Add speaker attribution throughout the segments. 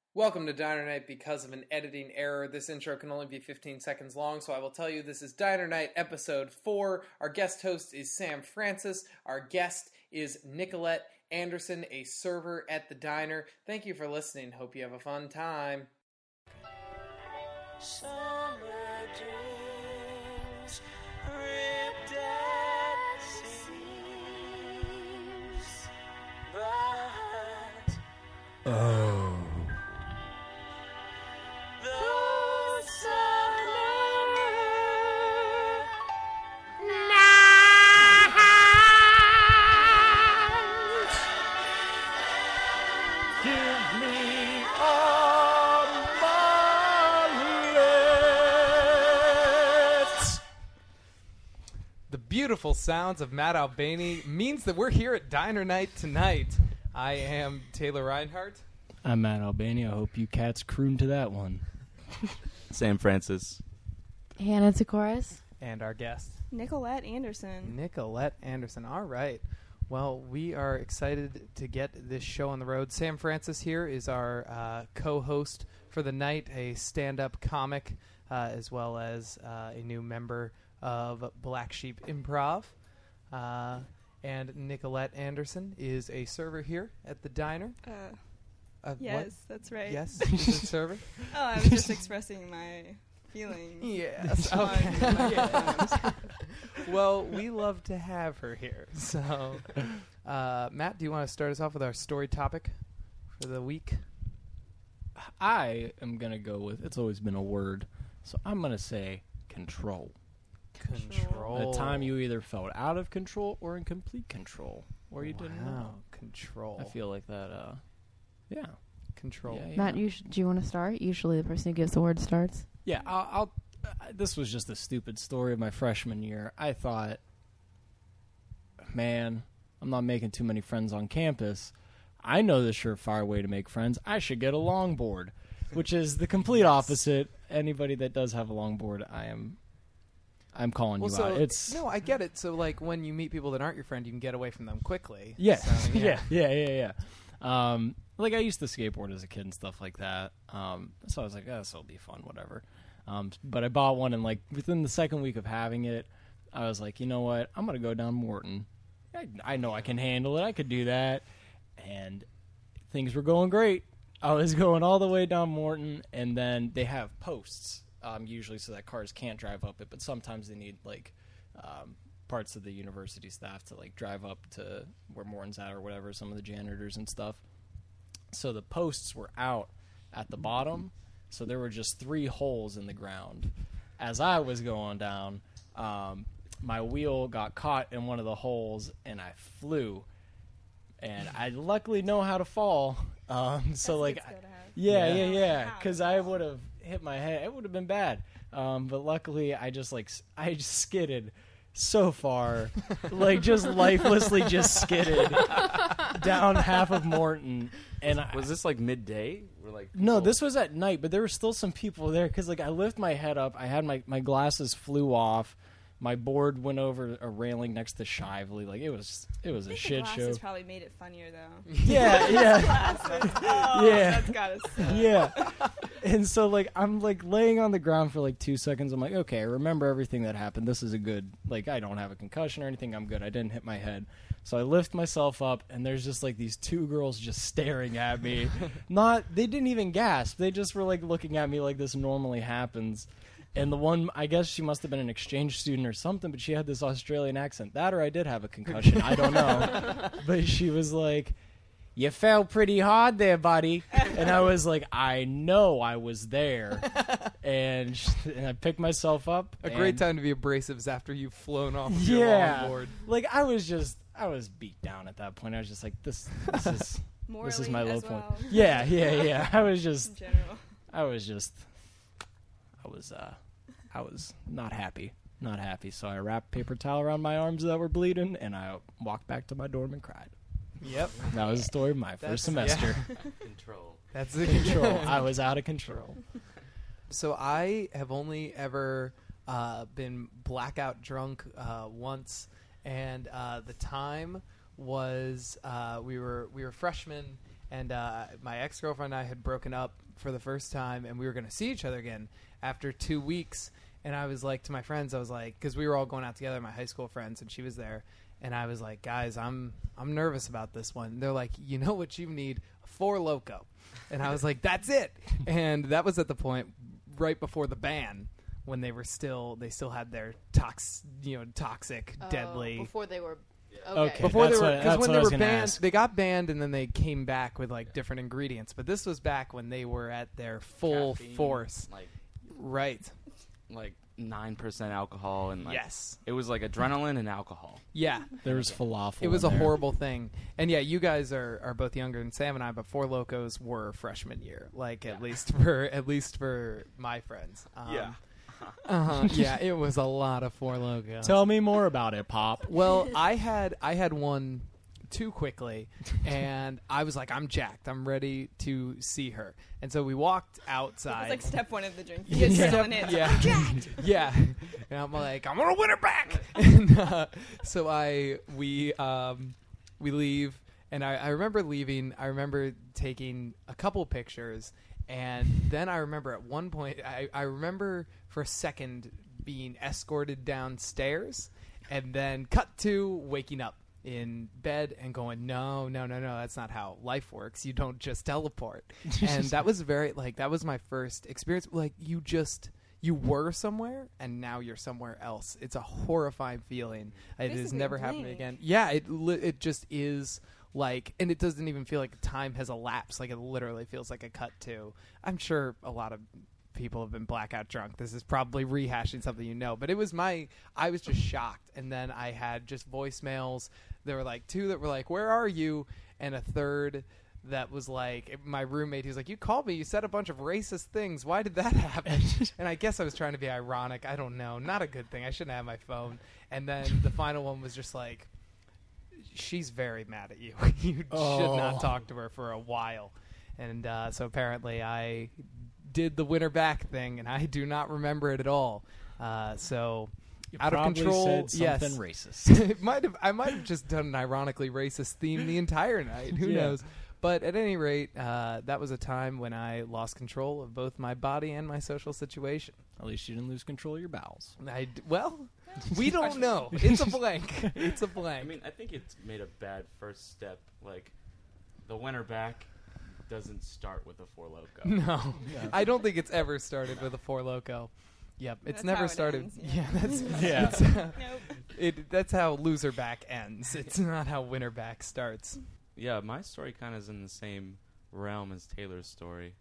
Speaker 1: Welcome to Diner Night. Because of an editing error, this intro can only be 15 seconds long, so I will tell you this is Diner Night episode 4. Our guest host is Sam Francis. Our guest is Nicolette Anderson, a server at the diner. Thank you for listening. Hope you have a fun time. Summer dreams ripped at seams, but those summer nights give me all my lips. The beautiful sounds of Matt Albani means that we're here at Diner Night tonight. I am Taylor Reinhardt.
Speaker 2: I'm Matt Albani. I hope you cats croon to that one.
Speaker 3: Sam Francis.
Speaker 4: Hannah Tikoris.
Speaker 1: And our guest,
Speaker 5: Nicolette Anderson.
Speaker 1: Nicolette Anderson. All right. Well, we are excited to get this show on the road. Sam Francis here is our co-host for the night, a stand-up comic, as well as a new member of Black Sheep Improv. And Nicolette Anderson is a server here at the diner.
Speaker 5: Yes,
Speaker 1: what?
Speaker 5: that's right.
Speaker 1: Yes, she's a server.
Speaker 5: Oh, I was just expressing my feelings.
Speaker 1: Yes. Okay. Yes. Well, we love to have her here. So, Matt, do you want to start us off with our story topic for the week?
Speaker 2: I am going to go with, it's always been a word, so I'm going to say control.
Speaker 1: Control.
Speaker 2: A time you either felt out of control or in complete control, or you didn't know.
Speaker 1: Control.
Speaker 2: I feel like that, yeah.
Speaker 1: Control.
Speaker 2: Yeah.
Speaker 4: Matt, do you want to start? Usually the person who gives the word starts.
Speaker 2: Yeah, I'll this was just a stupid story of my freshman year. I thought, man, I'm not making too many friends on campus. I know the surefire way to make friends. I should get a longboard, which is the complete opposite. Anybody that does have a longboard, I'm calling you out. It's
Speaker 1: no, I get it. So, like, when you meet people that aren't your friend, you can get away from them quickly.
Speaker 2: Yeah,
Speaker 1: So,
Speaker 2: yeah. Like, I used to skateboard as a kid and stuff like that. So I was like, oh, this will be fun, whatever. But I bought one, and, like, within the second week of having it, I was like, you know what? I'm going to go down Morton. I know I can handle it. I could do that. And things were going great. I was going all the way down Morton, and then they have posts, usually so that cars can't drive up it, but sometimes they need, like, parts of the university staff to, like, drive up to where Morton's at or whatever, some of the janitors and stuff. So the posts were out at the bottom, so there were just 3 holes in the ground. As I was going down, my wheel got caught in one of the holes, and I flew. And I luckily know how to fall. So, like, yeah, because I would have hit my head. It would have been bad. But luckily, I just skidded so far, like, just lifelessly just skidded down half of Morton. And
Speaker 3: Was this like midday? Or like
Speaker 2: no, this was at night, but there were still some people there because, like, I lift my head up. I had my glasses flew off. My board went over a railing next to Shively. Like, it was a shit show.
Speaker 5: Glasses probably made it funnier though.
Speaker 2: Yeah.
Speaker 5: Oh,
Speaker 2: Yeah.
Speaker 5: That's gotta suck.
Speaker 2: Yeah. And so, like, I'm, like, laying on the ground for, like, 2 seconds. I'm like, okay, I remember everything that happened. This is a good, like, I don't have a concussion or anything. I'm good. I didn't hit my head. So I lift myself up, and there's just, like, these 2 girls just staring at me. They didn't even gasp. They just were, like, looking at me like this normally happens. And the one, I guess she must have been an exchange student or something, but she had this Australian accent. That or I did have a concussion. I don't know. But she was like, you fell pretty hard there, buddy. And I was like, I know I was there. And I picked myself up.
Speaker 1: A great time to be abrasive is after you've flown off of your longboard.
Speaker 2: Like, I was beat down at that point. I was just like, this is
Speaker 5: Morally
Speaker 2: this is my low
Speaker 5: as
Speaker 2: point.
Speaker 5: well.
Speaker 2: Yeah. I was
Speaker 5: In general.
Speaker 2: I was not happy. So I wrapped paper towel around my arms that were bleeding, and I walked back to my dorm and cried.
Speaker 1: Yep.
Speaker 2: That was the story of my first semester.
Speaker 1: Yeah.
Speaker 3: control.
Speaker 1: That's the control.
Speaker 2: I was out of control.
Speaker 1: So I have only ever been blackout drunk once, and the time was we were freshmen, And my ex-girlfriend and I had broken up for the first time, and we were going to see each other again after 2 weeks. And I was like to my friends, I was like, because we were all going out together, my high school friends, and she was there. And I was like, guys, I'm nervous about this one. And they're like, you know what you need? A Four Loko. And I was like, that's it. And that was at the point right before the ban, when they still had their toxic, deadly.
Speaker 4: Before they were.
Speaker 2: Okay.
Speaker 1: Before they
Speaker 2: That's
Speaker 1: were,
Speaker 2: what-
Speaker 1: because
Speaker 2: that's
Speaker 1: when
Speaker 2: what
Speaker 1: they
Speaker 2: I was
Speaker 1: were
Speaker 2: gonna
Speaker 1: banned,
Speaker 2: ask.
Speaker 1: they got banned, and then they came back with like different ingredients. But this was back when they were at their full
Speaker 3: Caffeine,
Speaker 1: force, right?
Speaker 3: like 9% alcohol and like
Speaker 1: Yes,
Speaker 3: it was like adrenaline and alcohol.
Speaker 1: yeah.
Speaker 2: There was falafel.
Speaker 1: It was
Speaker 2: in
Speaker 1: a
Speaker 2: there.
Speaker 1: horrible thing. And yeah, you guys are both younger than Sam and I, but Four Locos were freshman year, like at least for my friends. Yeah, it was a lot of Four Locos.
Speaker 2: Tell me more about it, Pop.
Speaker 1: Well, I had one too quickly, and I was like, I'm jacked. I'm ready to see her. And so we walked
Speaker 5: It
Speaker 1: outside.
Speaker 5: was like step one of the drink.
Speaker 1: Yeah.
Speaker 5: You get on it.
Speaker 1: Yeah. Yeah. And I'm like, I'm gonna win her back. And so we leave, and I remember leaving. I remember taking a couple pictures, and then I remember at one point, I remember for a second being escorted downstairs, and then cut to waking up in bed and going, no, that's not how life works. You don't just teleport. And that was that was my first experience. Like, you were somewhere and now you're somewhere else. It's a horrifying feeling. It has
Speaker 5: Basically
Speaker 1: never
Speaker 5: a
Speaker 1: happened
Speaker 5: blink.
Speaker 1: again. Yeah, it just is like, and it doesn't even feel like time has elapsed. Like, it literally feels like a cut to. I'm sure a lot of people have been blackout drunk. This is probably rehashing something you know, but I was just shocked. And then I had just voicemails. There were like two that were like, where are you? And a third that was like, my roommate, he was like, you called me, you said a bunch of racist things, why did that happen? And I guess I was trying to be ironic. I don't know, not a good thing. I shouldn't have my phone. And then the final one was just like, she's very mad at you. You should not talk to her for a while. And so apparently I did the winner back thing, and I do not remember it at all. So
Speaker 2: You
Speaker 1: out of
Speaker 2: probably
Speaker 1: control.
Speaker 2: said
Speaker 1: Yes,
Speaker 2: something racist.
Speaker 1: I might have just done an ironically racist theme the entire night. Who
Speaker 2: Yeah.
Speaker 1: knows? But at any rate, that was a time when I lost control of both my body and my social situation.
Speaker 2: At least you didn't lose control of your bowels.
Speaker 1: We don't know. It's a blank. It's a blank.
Speaker 3: I mean, I think it's made a bad first step. Like, the winner back doesn't start with a Four Loko.
Speaker 1: No, I don't think it's ever started with a Four Loko. Yep, it's
Speaker 5: That's
Speaker 1: never
Speaker 5: how it
Speaker 1: started.
Speaker 5: ends,
Speaker 1: Yeah, that's
Speaker 2: Yeah.
Speaker 1: it's,
Speaker 5: Nope.
Speaker 1: that's how loser back ends. It's not how winner back starts.
Speaker 3: Yeah, my story kind of is in the same realm as Taylor's story.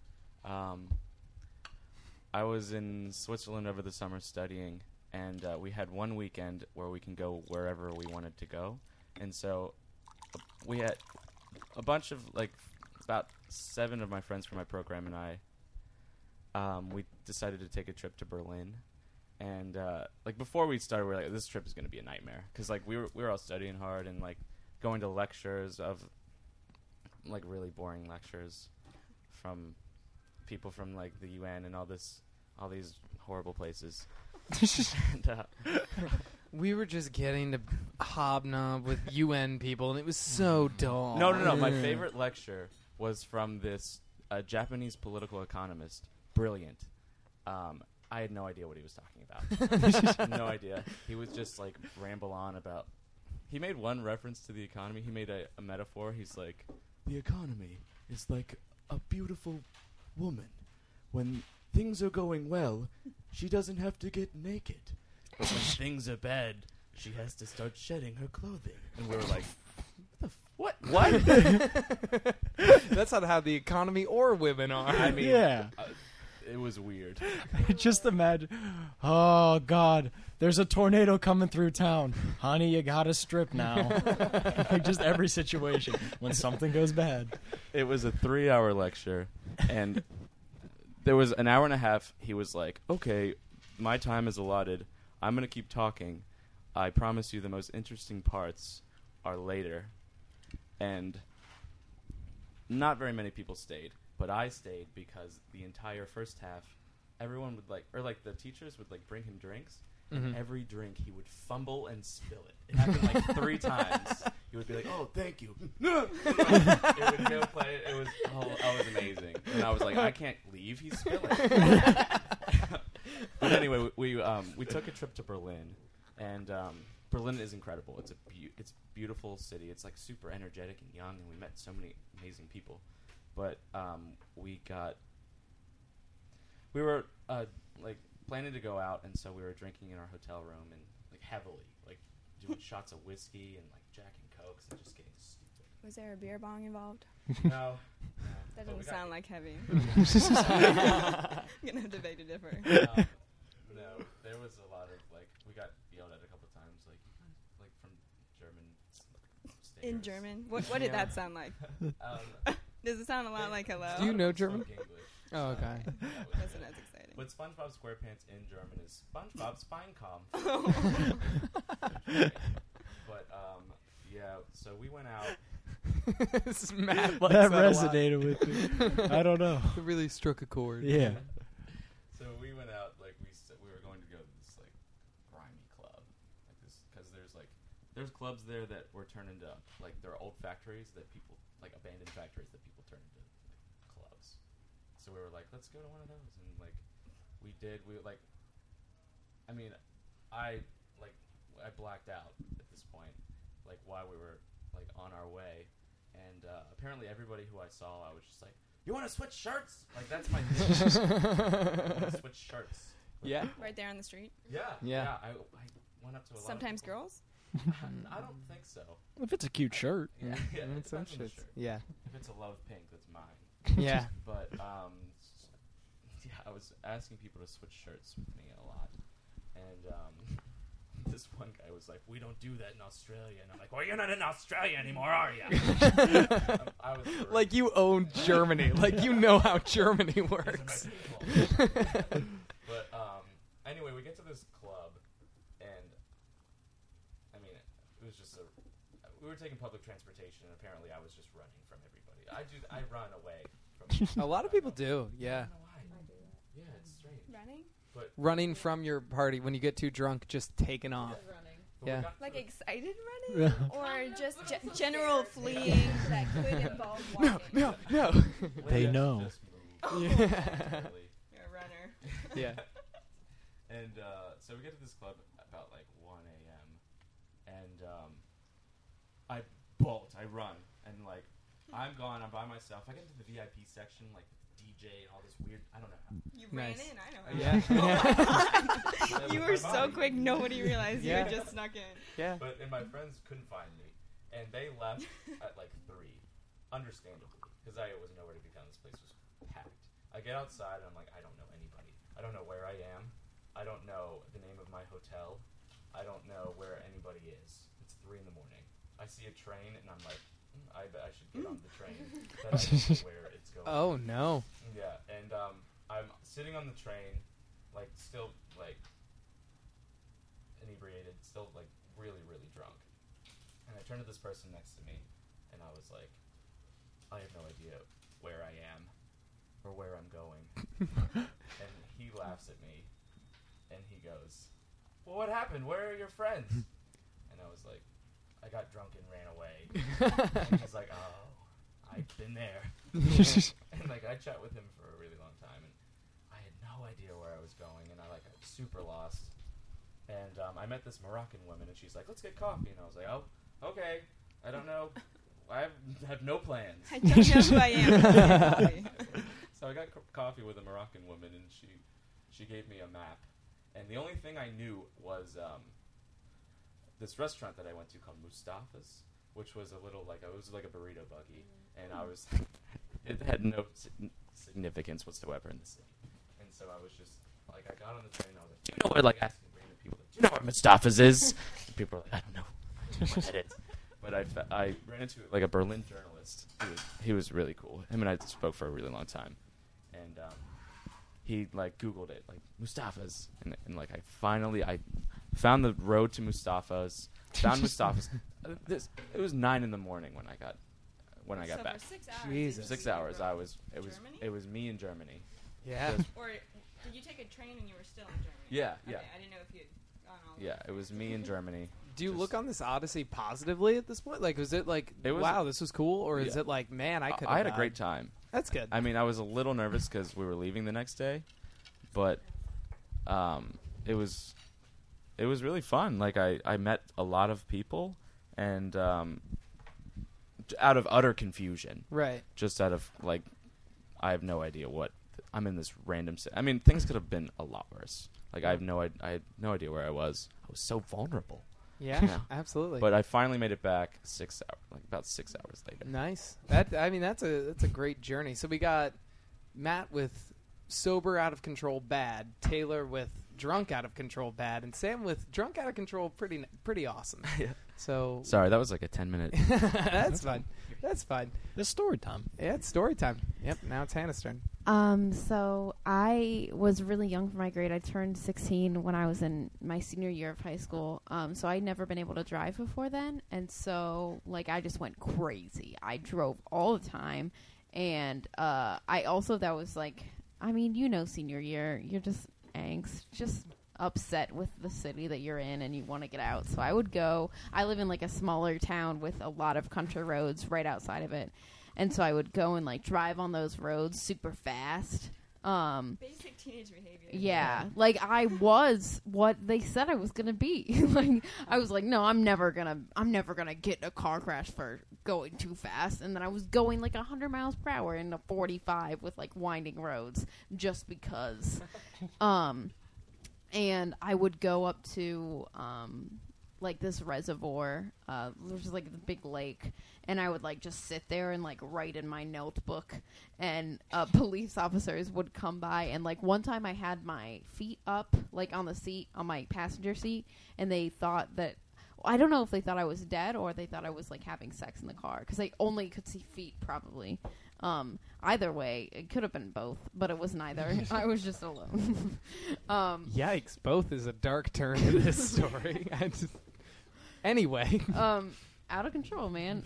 Speaker 3: I was in Switzerland over the summer studying, and we had one weekend where we can go wherever we wanted to go. And so we had a bunch of, like, about 7 of my friends from my program and I, we decided to take a trip to Berlin. And, like, before we started, we were like, this trip is going to be a nightmare. Because, like, we were all studying hard and, like, going to lectures of, like, really boring lectures from people from, like, the UN and all these horrible places. And,
Speaker 1: We were just getting to hobnob with UN people, and it was so dull.
Speaker 3: no. My favorite lecture was from this Japanese political economist. Brilliant. I had no idea what he was talking about. No idea. He was just, like, ramble on about... He made one reference to the economy. He made a metaphor. He's like, the economy is like a beautiful woman. When things are going well, she doesn't have to get naked. But when things are bad, she has to start shedding her clothing. And we were like, what?
Speaker 1: That's not how the economy or women are.
Speaker 3: I mean,
Speaker 2: Yeah.
Speaker 3: It was weird.
Speaker 2: Just imagine. Oh, God. There's a tornado coming through town. Honey, you gotta strip now. Like, just every situation when something goes bad.
Speaker 3: It was a 3-hour lecture, and there was an hour and a half. He was like, okay, my time is allotted. I'm going to keep talking. I promise you the most interesting parts are later. And not very many people stayed, but I stayed because the entire first half, everyone would the teachers would bring him drinks, and every drink he would fumble and spill it. It happened 3 times. he would be like, "Oh, thank you." It would go play. It was amazing, and I was like, I can't leave. He's spilling. But anyway, we took a trip to Berlin, and Berlin is incredible. It's it's a beautiful city. It's like super energetic and young, and we met so many amazing people. But we were like planning to go out, and so we were drinking in our hotel room and like heavily, like doing shots of whiskey and like Jack and Cokes and just getting stupid.
Speaker 5: Was there a beer bong involved?
Speaker 3: No.
Speaker 5: That
Speaker 3: But we
Speaker 5: doesn't
Speaker 3: got-
Speaker 5: sound like heavy. I'm gonna have to beg to differ.
Speaker 3: No, there was a lot of like we got yelled at a couple times, like from German stairs.
Speaker 5: In German? What did
Speaker 1: Yeah.
Speaker 5: that sound like?
Speaker 3: Um,
Speaker 5: Does it sound a lot like hello?
Speaker 1: Do you know
Speaker 3: spoke
Speaker 1: German?
Speaker 3: English.
Speaker 1: Oh, okay.
Speaker 3: That was-
Speaker 5: Wasn't as exciting.
Speaker 3: But SpongeBob SquarePants in German is SpongeBob Spinecom. But yeah, so we went out.
Speaker 1: This is Matt likes
Speaker 2: That
Speaker 1: a lot.
Speaker 2: resonated with me. I don't know.
Speaker 1: It really struck a chord.
Speaker 2: Yeah.
Speaker 3: So we went out like we were going to go to this like grimy club, like this because there's clubs there that were turned into like they're old factories that people like abandoned factories that people turn into like, clubs. So we were like, let's go to one of those, and like we did. We like, I mean, I blacked out at this point, like while we were like on our way, and apparently everybody who I saw, I was just like, you want to switch shirts? Like that's my thing. I want to switch shirts. with
Speaker 1: Yeah.
Speaker 3: people.
Speaker 5: Right there on the street?
Speaker 3: Yeah.
Speaker 1: Yeah.
Speaker 3: I went up to a lot.
Speaker 5: Sometimes
Speaker 3: of people.
Speaker 5: girls?
Speaker 3: I don't think so.
Speaker 2: If it's a cute shirt.
Speaker 3: Yeah. Yeah.
Speaker 1: Mm,
Speaker 3: It
Speaker 1: some
Speaker 3: depends on the
Speaker 1: shits.
Speaker 3: shirt.
Speaker 1: Yeah.
Speaker 3: If it's a love pink, that's mine.
Speaker 1: Yeah.
Speaker 3: But yeah, I was asking people to switch shirts with me a lot, and this one guy was like, "We don't do that in Australia," and I'm like, "Well, you're not in Australia anymore, are you?" I was
Speaker 1: Like you own Germany. Like you know how Germany
Speaker 3: These are my
Speaker 1: works.
Speaker 3: people. But anyway, we get to this club, and I mean, it was just we were taking public transportation, and apparently I was just running from everybody. I run away from.
Speaker 1: A lot of people do. Yeah.
Speaker 3: I don't know why. Yeah, it's strange.
Speaker 5: Running?
Speaker 3: But
Speaker 1: Running from your party when you get too drunk, just taking off.
Speaker 3: but we
Speaker 1: Yeah.
Speaker 3: got to
Speaker 5: Like
Speaker 3: the-
Speaker 5: excited running? Or just general fleeing that could involve
Speaker 1: No,
Speaker 5: walking?
Speaker 1: no, no.
Speaker 2: They
Speaker 3: Linda
Speaker 2: know.
Speaker 3: just moved
Speaker 1: Yeah.
Speaker 3: voluntarily.
Speaker 5: You're a runner.
Speaker 1: Yeah.
Speaker 3: And so we get to this club about like 1 a.m. and I bolt, I run, and like I'm gone, I'm by myself. I get into the VIP section, like DJ and all this weird. I don't know.
Speaker 5: You
Speaker 1: Nice.
Speaker 5: ran in, I know.
Speaker 1: Yeah.
Speaker 5: You were so quick, nobody realized
Speaker 1: Yeah.
Speaker 5: you just snuck in.
Speaker 1: Yeah.
Speaker 3: But and my friends couldn't find me, and they left at like 3, understandably, because I was nowhere to be found. This place was packed. I get outside and I'm like, I don't know anybody. I don't know where I am. I don't know the name of my hotel. I don't know where anybody is. It's 3 in the morning. I see a train and I'm like, I bet I should get on the train. That I don't know where it's going.
Speaker 1: Oh no.
Speaker 3: Yeah, and I'm sitting on the train, like still like inebriated, still like really, really drunk. And I turned to this person next to me, and I was like, I have no idea where I am or where I'm going. And he laughs at me, and he goes, well, what happened? Where are your friends? And I was like, I got drunk and ran away. And he's like, oh, I've been there. And like I chat with him for a really long time, and I had no idea where I was going, and I got super lost. And I met this Moroccan woman, and she's like, "Let's get coffee," and I was like, "Oh, okay. I don't know. I have no plans."
Speaker 5: I don't know who I am.
Speaker 3: So I got coffee with a Moroccan woman, and she gave me a map, and the only thing I knew was this restaurant that I went to called Mustafa's, which was a little like it was like a burrito buggy, and I was it had no significance whatsoever in the city, and so I was just like I got on the train, and I was like, "Do you know where?" Like asking random people, "Do you know where Mustafa's is?" And people were like, "I don't know where that is." But I ran into like a Berlin journalist. He was really cool. Him and I spoke for a really long time, and he like Googled it, like Mustafa's, and like I found the road to Mustafa's. Found Mustafa's. It was 9 in the morning when I got
Speaker 5: So
Speaker 3: back.
Speaker 5: for 6 hours.
Speaker 1: Jesus.
Speaker 3: 6 hours.
Speaker 5: Germany?
Speaker 3: It was me in Germany.
Speaker 1: Yeah.
Speaker 5: Or did you take a train and you were still in Germany?
Speaker 3: Yeah,
Speaker 5: Okay,
Speaker 3: yeah.
Speaker 5: I didn't know if you had gone all the
Speaker 3: Yeah,
Speaker 5: way.
Speaker 3: it was me in Germany.
Speaker 1: Do you look on this Odyssey positively at this point? Like, was it like,
Speaker 3: It was-
Speaker 1: wow, this was cool? Or is
Speaker 3: Yeah.
Speaker 1: it like, man, I could
Speaker 3: I had a great time.
Speaker 1: That's good.
Speaker 3: I mean, I was a little nervous because we were leaving the next day, but it was really fun. Like I met a lot of people, and out of utter confusion,
Speaker 1: Right.
Speaker 3: just out of like, I have no idea what I'm in this random. I mean, things could have been a lot worse. Like I had no idea where I was. I was so vulnerable.
Speaker 1: Yeah,
Speaker 3: Yeah.
Speaker 1: absolutely.
Speaker 3: But I finally made it back about 6 hours later.
Speaker 1: Nice. I mean, that's a great journey. So we got Matt with sober out of control bad, Taylor with drunk out of control bad, and Sam with drunk out of control pretty awesome.
Speaker 3: Yeah.
Speaker 1: So
Speaker 3: Sorry, that was like a 10-minute.
Speaker 1: that's fine. That's fine.
Speaker 2: It's story time.
Speaker 1: Yeah, it's story time. Yep. Now it's Hannah's turn.
Speaker 4: So I was really young for my grade. I turned 16 when I was in my senior year of high school. So I'd never been able to drive before then. And so, like, I just went crazy. I drove all the time. And I also, that was like, I mean, senior year, you're just just upset with the city that you're in and you want to get out. So I would go, I live in like a smaller town with a lot of country roads right outside of it. And so I would go and like drive on those roads super fast.
Speaker 5: Basic teenage behavior.
Speaker 4: Yeah, like I was what they said I was gonna be. Like I was like, no, I'm never gonna get in a car crash for going too fast. And then I was going like 100 miles per hour in a 45 with like winding roads just because. And I would go up to like this reservoir, which is like the big lake, and I would like just sit there and like write in my notebook, and police officers would come by. And like one time I had my feet up like on the seat, on my passenger seat, and they thought that, I don't know if they thought I was dead or they thought I was like having sex in the car, because I only could see feet probably. Either way, it could have been both, but it was neither. I was just alone.
Speaker 1: Yikes! Both is a dark turn in this story. Anyway.
Speaker 4: Out of control, man.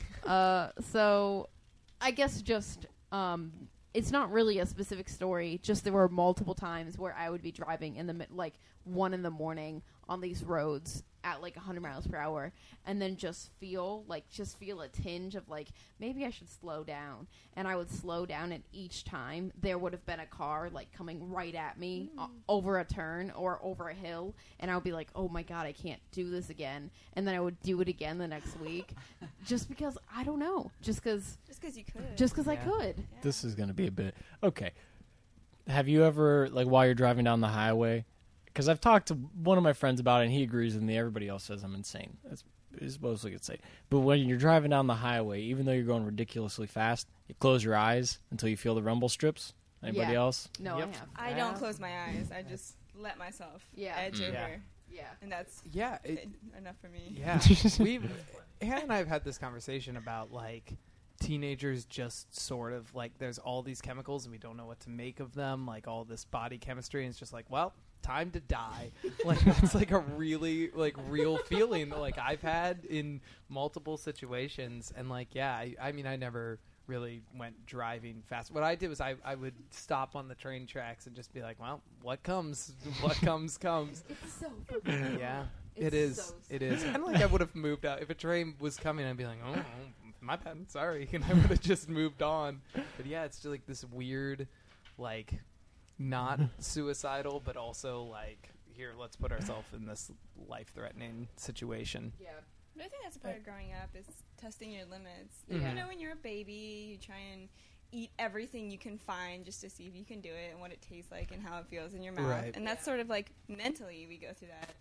Speaker 4: So I guess just it's not really a specific story. Just there were multiple times where I would be driving in the like 1 a.m. on these roads at like 100 miles per hour, and then just feel a tinge of like, maybe I should slow down. And I would slow down, and each time there would have been a car like coming right at me over a turn or over a hill, and I would be like, oh my god, I can't do this again. And then I would do it again the next week, just because I don't know, just because
Speaker 5: you could.
Speaker 4: just because I
Speaker 1: Yeah.
Speaker 4: could.
Speaker 5: Yeah.
Speaker 2: This is going to be a bit... Okay. Have you ever, like, while you're driving down the highway... Because I've talked to one of my friends about it, and he agrees with me. Everybody else says I'm insane. That's mostly good to say. But when you're driving down the highway, even though you're going ridiculously fast, you close your eyes until you feel the rumble strips. Anybody
Speaker 4: Yeah.
Speaker 2: else?
Speaker 4: No,
Speaker 1: Yep.
Speaker 4: I have.
Speaker 5: I don't close my eyes. I just let myself edge over.
Speaker 1: Yeah.
Speaker 4: Yeah.
Speaker 5: And that's
Speaker 1: Yeah.
Speaker 5: enough for me.
Speaker 1: Yeah. Hannah and I have had this conversation about like teenagers just sort of like, there's all these chemicals and we don't know what to make of them, like all this body chemistry, and it's just like, well, time to die. Like that's like a really like real feeling that like I've had in multiple situations. And like, yeah, I mean, I never really went driving fast. What I did was I would stop on the train tracks and just be like, well, what comes comes.
Speaker 4: It's so fucking
Speaker 1: Yeah.
Speaker 4: It's
Speaker 1: It is.
Speaker 4: so
Speaker 1: It is. And like I would have moved out if a train was coming. I'd be like, oh, my bad. Sorry, and I would have just moved on. But yeah, it's just like this weird, like, not suicidal, but also like, here, let's put ourselves in this life-threatening situation.
Speaker 4: Yeah.
Speaker 5: But I think that's a part of growing up is testing your limits.
Speaker 1: Mhm.
Speaker 5: You know, when you're a baby, you try and eat everything you can find just to see if you can do it and what it tastes like and how it feels in your mouth.
Speaker 1: Right.
Speaker 5: And that's sort of like mentally we go through that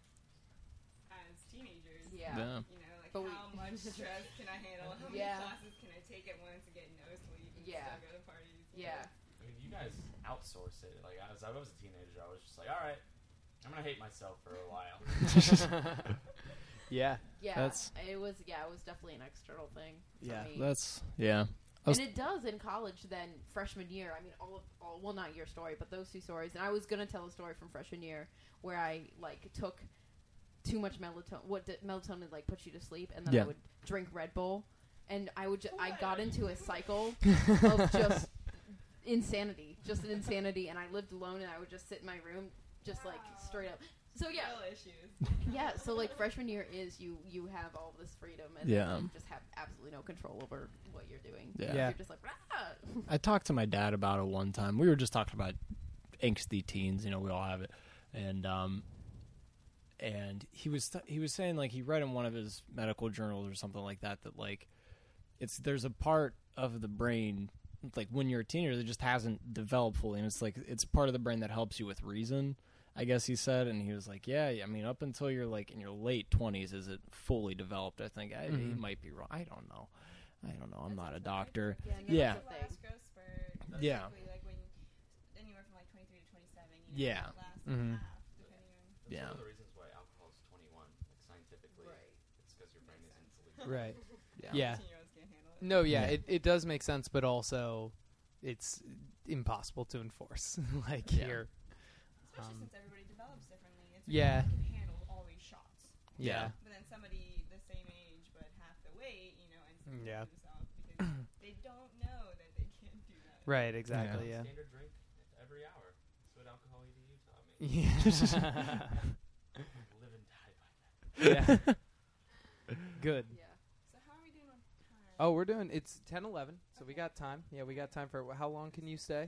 Speaker 5: as teenagers.
Speaker 4: Yeah.
Speaker 2: Yeah.
Speaker 5: You know, like
Speaker 4: But
Speaker 5: how much stress can I handle? How many
Speaker 4: Yeah.
Speaker 5: classes can I take at once and get no sleep and
Speaker 4: Yeah.
Speaker 5: still go to parties?
Speaker 4: Yeah.
Speaker 3: I mean, you guys outsource it. Like, as I was a teenager, I was just like, all right, I'm gonna hate myself for a while.
Speaker 1: Yeah.
Speaker 4: Yeah.
Speaker 2: That's-
Speaker 4: it was definitely an external thing for
Speaker 1: Yeah.
Speaker 4: me.
Speaker 2: Yeah.
Speaker 4: And it does in college then freshman year. I mean, all well, not your story, but those two stories. And I was going to tell a story from freshman year where I, like, took too much melatonin. Melatonin, like, puts you to sleep. And then
Speaker 2: Yeah.
Speaker 4: I would drink Red Bull. And I got into a cycle of just insanity. Just an insanity. And I lived alone, and I would just sit in my room, just, like, straight up. So yeah,
Speaker 5: Real issues.
Speaker 4: yeah. So like freshman year is you have all this freedom and
Speaker 2: Yeah.
Speaker 4: then you just have absolutely no control over what you're doing.
Speaker 2: Yeah.
Speaker 1: Yeah.
Speaker 4: You're just like, "Rah!"
Speaker 2: I talked to my dad about it one time. We were just talking about angsty teens. We all have it, and he was saying like he read in one of his medical journals or something like that like there's a part of the brain like when you're a teenager that just hasn't developed fully, and it's part of the brain that helps you with reason, I guess he said. And he was like, yeah, I mean, up until you're like in your late 20s is it fully developed. I think he might be wrong. I don't know. I'm not a doctor. Yeah.
Speaker 5: The last growth spurt.
Speaker 2: Yeah.
Speaker 5: Basically, like when anywhere from like 23 to 27.
Speaker 2: Yeah.
Speaker 5: It lasts
Speaker 1: Mhm.
Speaker 5: half, depending on.
Speaker 3: That's
Speaker 2: Yeah.
Speaker 3: one of the reasons why alcohol is 21. Like scientifically, it's because your brain isn't fully
Speaker 1: Right.
Speaker 2: Yeah.
Speaker 1: Yeah.
Speaker 5: 18-year-olds can't handle it.
Speaker 1: No, yeah,
Speaker 2: Yeah.
Speaker 1: it does make sense, but also it's impossible to enforce. Like
Speaker 2: Yeah.
Speaker 1: here.
Speaker 5: Especially
Speaker 1: Um,
Speaker 5: since everybody develops differently. It's
Speaker 1: yeah.
Speaker 5: really hard to handle all these shots.
Speaker 1: Yeah.
Speaker 5: But then somebody the same age but half the weight, ends up killing
Speaker 1: Yeah.
Speaker 5: themselves because they don't know that they can't do that.
Speaker 1: Right, exactly, yeah.
Speaker 3: Standard drink every hour. That's what alcohol EDU taught me.
Speaker 1: Yeah.
Speaker 3: Live and die by that.
Speaker 1: Yeah. Good.
Speaker 4: Yeah.
Speaker 5: So how are we doing on time?
Speaker 1: Oh, we're doing it's 10:11, so we got time. Yeah, we got time for how long can you stay?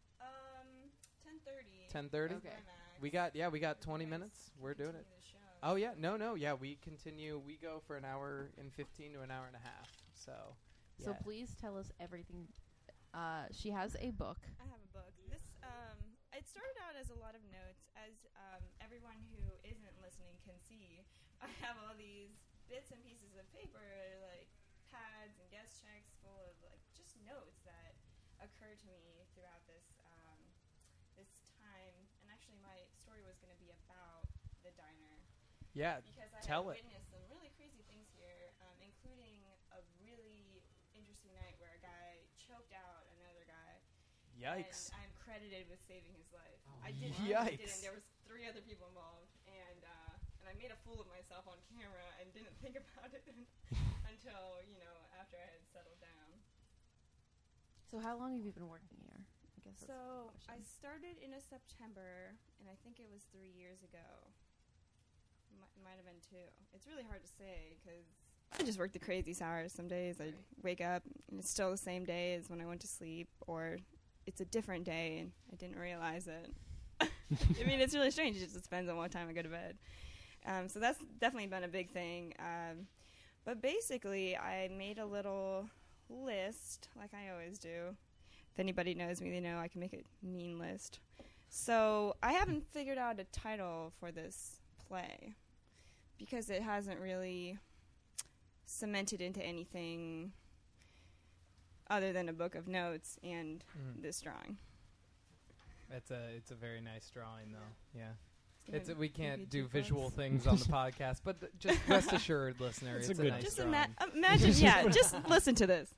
Speaker 5: 10:30.
Speaker 1: 10:30?
Speaker 4: Okay.
Speaker 1: We got 20 minutes. We're doing it. Oh yeah, no, yeah, we continue. We go for an hour and 15 to an hour and a half. So,
Speaker 4: So
Speaker 1: yeah.
Speaker 4: please tell us everything. She has a book.
Speaker 5: I have a book. This it started out as a lot of notes. As everyone who isn't listening can see, I have all these bits and pieces of paper, like pads and guest checks, full of like just notes that occurred to me throughout this this time. And actually, my story was going to be about the diner
Speaker 1: Yeah,
Speaker 5: because I
Speaker 1: tell
Speaker 5: had
Speaker 1: it.
Speaker 5: witnessed some really crazy things here, including a really interesting night where a guy choked out another guy.
Speaker 1: Yikes.
Speaker 5: And I'm credited with saving his life.
Speaker 1: Oh,
Speaker 5: I didn't.
Speaker 1: yikes.
Speaker 5: There was 3 other people involved, and I made a fool of myself on camera and didn't think about it until after I had settled down.
Speaker 4: So how long have you been working here? I guess that's
Speaker 5: So
Speaker 4: the
Speaker 5: I
Speaker 4: question.
Speaker 5: started in a September, and I think it was 3 years ago. Might have been 2. It's really hard to say because I just work the craziest hours. Some days I wake up and it's still the same day as when I went to sleep, or it's a different day and I didn't realize it. I mean, it's really strange. It just depends on what time I go to bed. So that's definitely been a big thing. But basically, I made a little list, like I always do. If anybody knows me, they know I can make a mean list. So I haven't figured out a title for this play because it hasn't really cemented into anything other than a book of notes and this drawing.
Speaker 1: It's a very nice drawing though. Yeah.
Speaker 5: gonna
Speaker 1: We
Speaker 5: give
Speaker 1: can't
Speaker 5: you
Speaker 1: do
Speaker 5: 2
Speaker 1: visual
Speaker 5: points.
Speaker 1: things on the podcast, but just rest assured, listener,
Speaker 2: It's
Speaker 1: it's
Speaker 2: a
Speaker 1: a
Speaker 2: good
Speaker 1: nice
Speaker 5: Just
Speaker 1: drawing.
Speaker 5: imagine, just listen to this.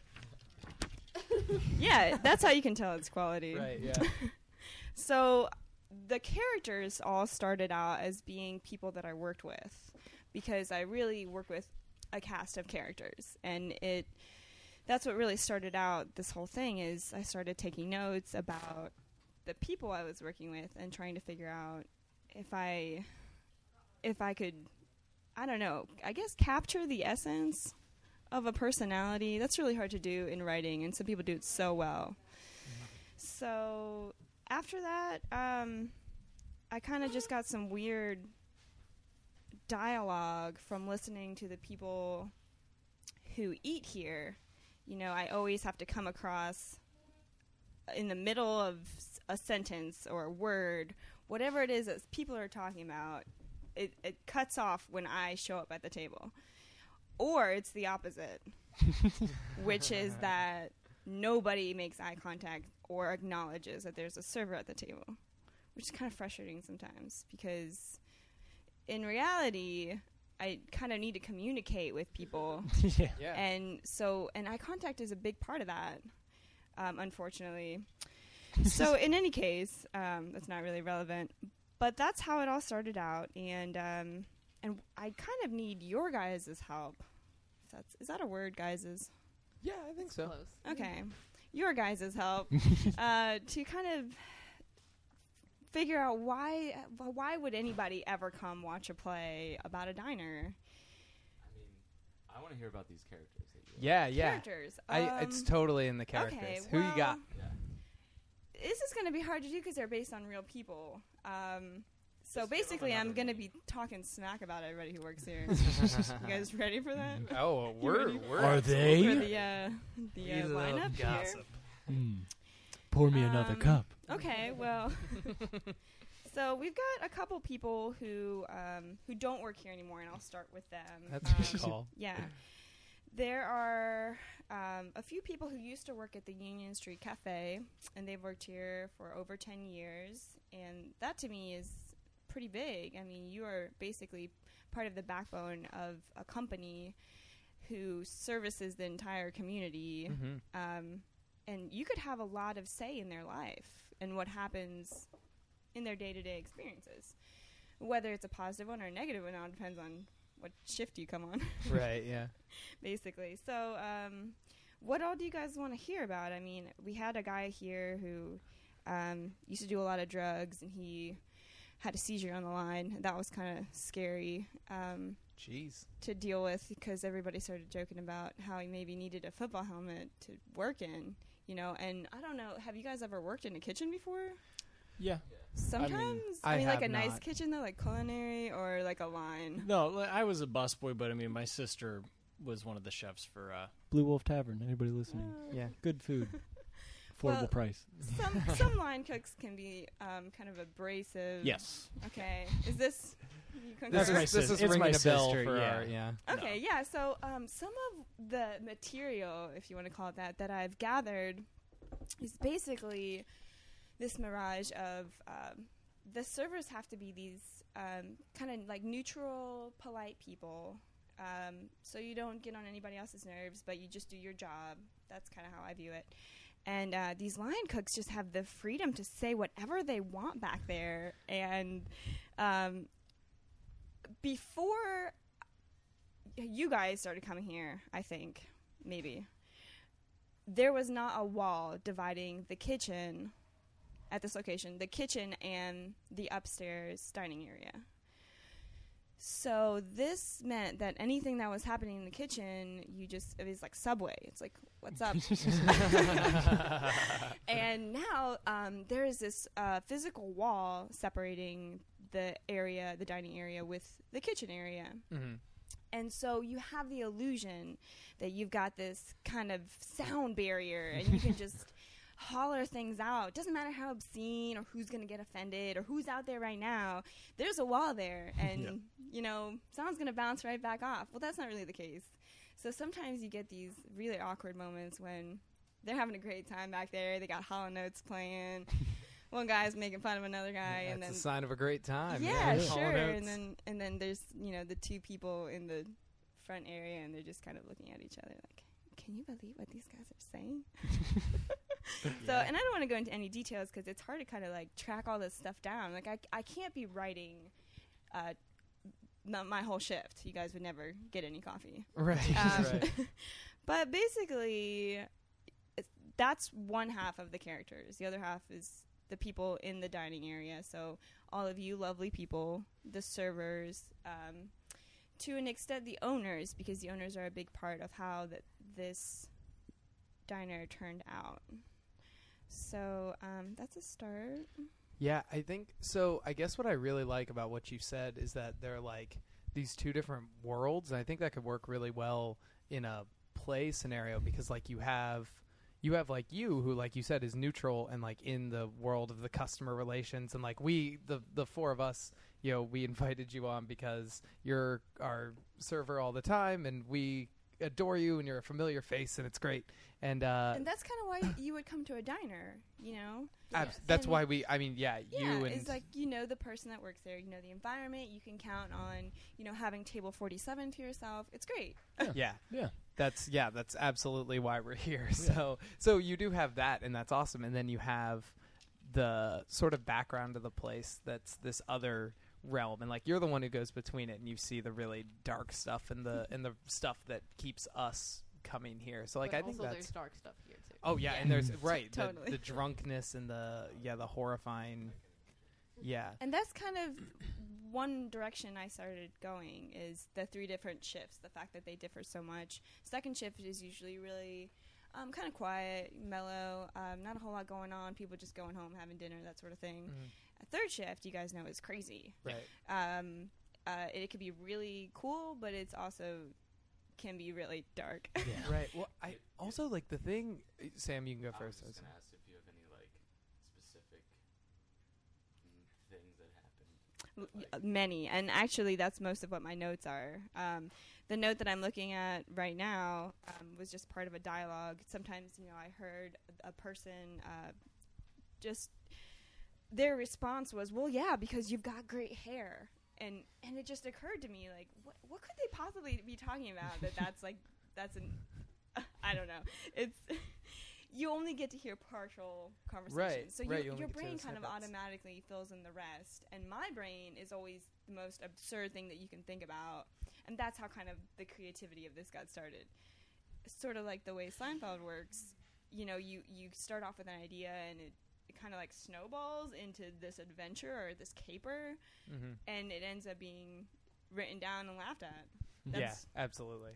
Speaker 5: Yeah, that's how you can tell it's quality.
Speaker 1: Right, yeah.
Speaker 5: So the characters all started out as being people that I worked with because I really work with a cast of characters, and that's what really started out this whole thing is I started taking notes about the people I was working with and trying to figure out if I could, I don't know, I guess capture the essence of a personality. That's really hard to do in writing, and some people do it so well. So after that, I kind of just got some weird dialogue from listening to the people who eat here. I always have to come across in the middle of a sentence or a word, whatever it is that people are talking about, it cuts off when I show up at the table. Or it's the opposite, which is that nobody makes eye contact or acknowledges that there's a server at the table, which is kind of frustrating sometimes because in reality, I kind of need to communicate with people.
Speaker 2: Yeah.
Speaker 1: Yeah.
Speaker 5: And eye contact is a big part of that, unfortunately. So in any case, that's not really relevant. But that's how it all started out, and I kind of need your guys' help. Is that a word, guys'?
Speaker 1: Yeah, I think so.
Speaker 4: Close.
Speaker 5: Okay, your guys' help to kind of figure out why would anybody ever come watch a play about a diner?
Speaker 3: I mean, I want to hear about these characters. That you
Speaker 1: Yeah.
Speaker 5: Characters.
Speaker 1: It's totally in the characters.
Speaker 5: Okay,
Speaker 1: Who you got?
Speaker 5: This is going to be hard to do because they're based on real people. So
Speaker 3: Just give 'em
Speaker 5: basically, I'm
Speaker 3: another
Speaker 5: going to
Speaker 3: name.
Speaker 5: be talking smack about everybody who works here. You guys ready for that?
Speaker 1: Oh,
Speaker 5: ready?
Speaker 1: we're
Speaker 2: Are they?
Speaker 5: For the
Speaker 1: We love
Speaker 5: lineup here.
Speaker 1: gossip.
Speaker 2: Pour me another
Speaker 5: Um,
Speaker 2: cup.
Speaker 5: Okay, well, so we've got a couple people who don't work here anymore, and I'll start with them.
Speaker 1: That's a good call.
Speaker 5: Yeah, there are a few people who used to work at the Union Street Cafe, and they've worked here for over 10 years, and that to me is pretty big. I mean, you are basically part of the backbone of a company who services the entire community.
Speaker 1: Mm-hmm.
Speaker 5: And you could have a lot of say in their life and what happens in their day-to-day experiences. Whether it's a positive one or a negative one, it depends on what shift you come on,
Speaker 1: Right, yeah.
Speaker 5: basically. So what all do you guys want to hear about? I mean, we had a guy here who used to do a lot of drugs, and he had a seizure on the line. That was kind of scary
Speaker 1: Jeez.
Speaker 5: to deal with because everybody started joking about how he maybe needed a football helmet to work in. You know, and I don't know, have you guys ever worked in a kitchen before?
Speaker 2: Yeah.
Speaker 5: Sometimes?
Speaker 1: I
Speaker 5: like
Speaker 1: have
Speaker 5: a nice
Speaker 1: not.
Speaker 5: kitchen, though, like culinary or like a line.
Speaker 2: No, I was a busboy, but I mean, my sister was one of the chefs for Blue Wolf Tavern. Anybody listening?
Speaker 1: Yeah.
Speaker 2: Good food. Affordable
Speaker 5: Well,
Speaker 2: price.
Speaker 5: Some line cooks can be kind of abrasive.
Speaker 2: Yes.
Speaker 5: Okay. Is this... you can
Speaker 2: That's
Speaker 5: cook?
Speaker 2: my
Speaker 1: This
Speaker 2: sis-
Speaker 1: is
Speaker 2: it's
Speaker 1: ringing
Speaker 2: my
Speaker 1: a bell
Speaker 2: sister,
Speaker 1: for
Speaker 2: yeah.
Speaker 1: our, yeah.
Speaker 5: Okay, yeah. So some of the material, if you want to call it that I've gathered is basically this mirage of the servers have to be these kind of like neutral, polite people. So you don't get on anybody else's nerves, but you just do your job. That's kind of how I view it. And these line cooks just have the freedom to say whatever they want back there. And before you guys started coming here, I think, maybe, there was not a wall dividing the kitchen at this location, the kitchen and the upstairs dining area. So this meant that anything that was happening in the kitchen, it was like Subway. It's like, what's up? And now there is this physical wall separating the dining area with the kitchen area.
Speaker 1: Mm-hmm.
Speaker 5: And so you have the illusion that you've got this kind of sound barrier and you can just holler things out. Doesn't matter how obscene or who's going to get offended or who's out there right now. There's a wall there and, someone's going to bounce right back off. Well, that's not really the case. So sometimes you get these really awkward moments when they're having a great time back there. They got Hall & Oates playing. One guy's making fun of another guy, and
Speaker 1: That's
Speaker 5: then
Speaker 1: a sign of a great time.
Speaker 5: yeah,
Speaker 1: Hall &
Speaker 5: sure.
Speaker 1: Oates.
Speaker 5: And then there's the two people in the front area, and they're just kind of looking at each other like, can you believe what these guys are saying? So, and I don't want to go into any details because it's hard to kind of like track all this stuff down. Like I can't be writing my whole shift. You guys would never get any coffee.
Speaker 1: Right. Right.
Speaker 5: But basically, that's one half of the characters. The other half is the people in the dining area. So all of you lovely people, the servers, to an extent the owners, because the owners are a big part of how this diner turned out. So that's a start.
Speaker 1: Yeah, I think so. I guess what I really like about what you said is that they're like these two different worlds. And I think that could work really well in a play scenario because like you have like you who, like you said, is neutral and like in the world of the customer relations, and like we the four of us, we invited you on because you're our server all the time and we adore you and you're a familiar face and it's great. And
Speaker 5: that's kind of why you would come to a diner,
Speaker 1: that's
Speaker 5: And-
Speaker 1: why you and
Speaker 5: it's like the person that works there, the environment. You can count on having table 47 to yourself. It's great.
Speaker 1: yeah.
Speaker 2: Yeah.
Speaker 1: That's absolutely why we're here. So you do have that, and that's awesome. And then you have the sort of background of the place that's this other realm, and like you're the one who goes between it, and you see the really dark stuff and the stuff that keeps us coming here. So like
Speaker 4: But
Speaker 1: I think
Speaker 4: also
Speaker 1: that's
Speaker 4: there's dark stuff here too.
Speaker 1: oh yeah, and there's right
Speaker 5: Totally.
Speaker 1: the drunkenness and the horrifying. Yeah.
Speaker 5: And that's kind of one direction I started going, is the 3 different shifts, the fact that they differ so much. Second shift is usually really kind of quiet, mellow, not a whole lot going on, people just going home, having dinner, that sort of thing. A third shift, you guys know, is crazy.
Speaker 1: Right.
Speaker 5: It could be really cool, but it's also can be really dark.
Speaker 1: Yeah. Right. Well, I also like the thing. Sam, you can go
Speaker 3: I
Speaker 1: first.
Speaker 3: was just gonna ask if you have any like specific things that happened.
Speaker 5: Many, and actually that's most of what my notes are. The note that I'm looking at right now was just part of a dialogue. Sometimes, I heard a person just their response was, well, yeah, because you've got great hair. And it just occurred to me, like, what could they possibly be talking about? That's an I don't know. It's you only get to hear partial conversations, so your brain kind of automatically fills in the rest. And my brain is always the most absurd thing that you can think about, and that's how kind of the creativity of this got started. Sort of like the way Seinfeld works, you start off with an idea, and it kind of like snowballs into this adventure or this caper, and it ends up being written down and laughed at.
Speaker 1: Yeah, absolutely.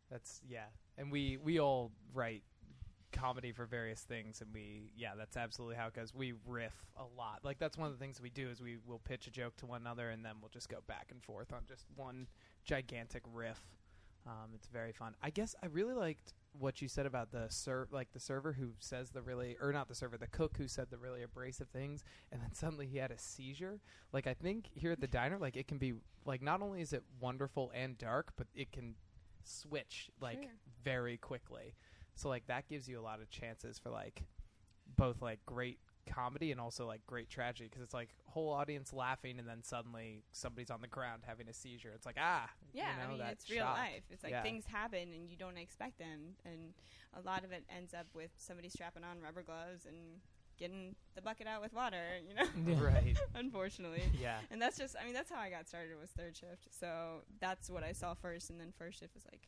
Speaker 1: And we all write comedy for various things, and that's absolutely how it goes. We riff a lot. Like, that's one of the things we do is we will pitch a joke to one another, and then we'll just go back and forth on just one gigantic riff. It's very fun. I guess I really liked what you said about the server who says the cook who said the really abrasive things, and then suddenly he had a seizure. Like, I think here at the diner, like, it can be like, not only is it wonderful and dark, but it can switch very quickly. So like that gives you a lot of chances for like both like great comedy and also like great tragedy, because it's like whole audience laughing and then suddenly somebody's on the ground having a seizure. It's like
Speaker 5: it's real life. It's like things happen and you don't expect them, and a lot of it ends up with somebody strapping on rubber gloves and getting the bucket out with water,
Speaker 1: Right.
Speaker 5: Unfortunately.
Speaker 1: Yeah.
Speaker 5: And that's how I got started, was third shift. So that's what I saw first, and then first shift was like,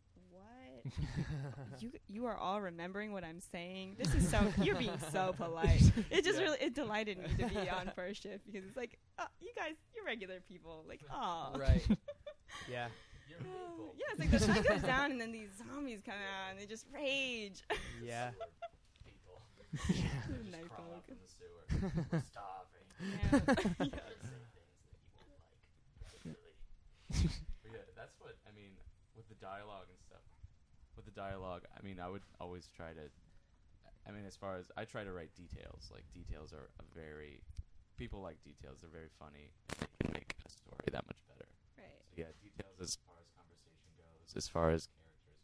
Speaker 5: what? you are all remembering what I'm saying? This is you're being so polite. It just it delighted me to be on first shift, because it's like, oh, you guys, you're regular people. Like, oh.
Speaker 1: Right. Yeah.
Speaker 3: You're people.
Speaker 5: Yeah, it's like the sun goes down and then these zombies come out and they just rage.
Speaker 1: Yeah.
Speaker 3: People.
Speaker 1: Yeah.
Speaker 5: Night
Speaker 3: Crawl
Speaker 5: folk.
Speaker 3: up in the sewer. We're starving.
Speaker 5: Yeah.
Speaker 3: Say things that you won't like, particularly. But yeah, that's what I mean with the dialogue and stuff. With the dialogue, I mean, I would always try to. I mean, as far as I try to write details, like details are people like details. They're very funny. And they can make a story that much better.
Speaker 5: Right.
Speaker 3: So yeah, details as far as conversation goes, as far as characters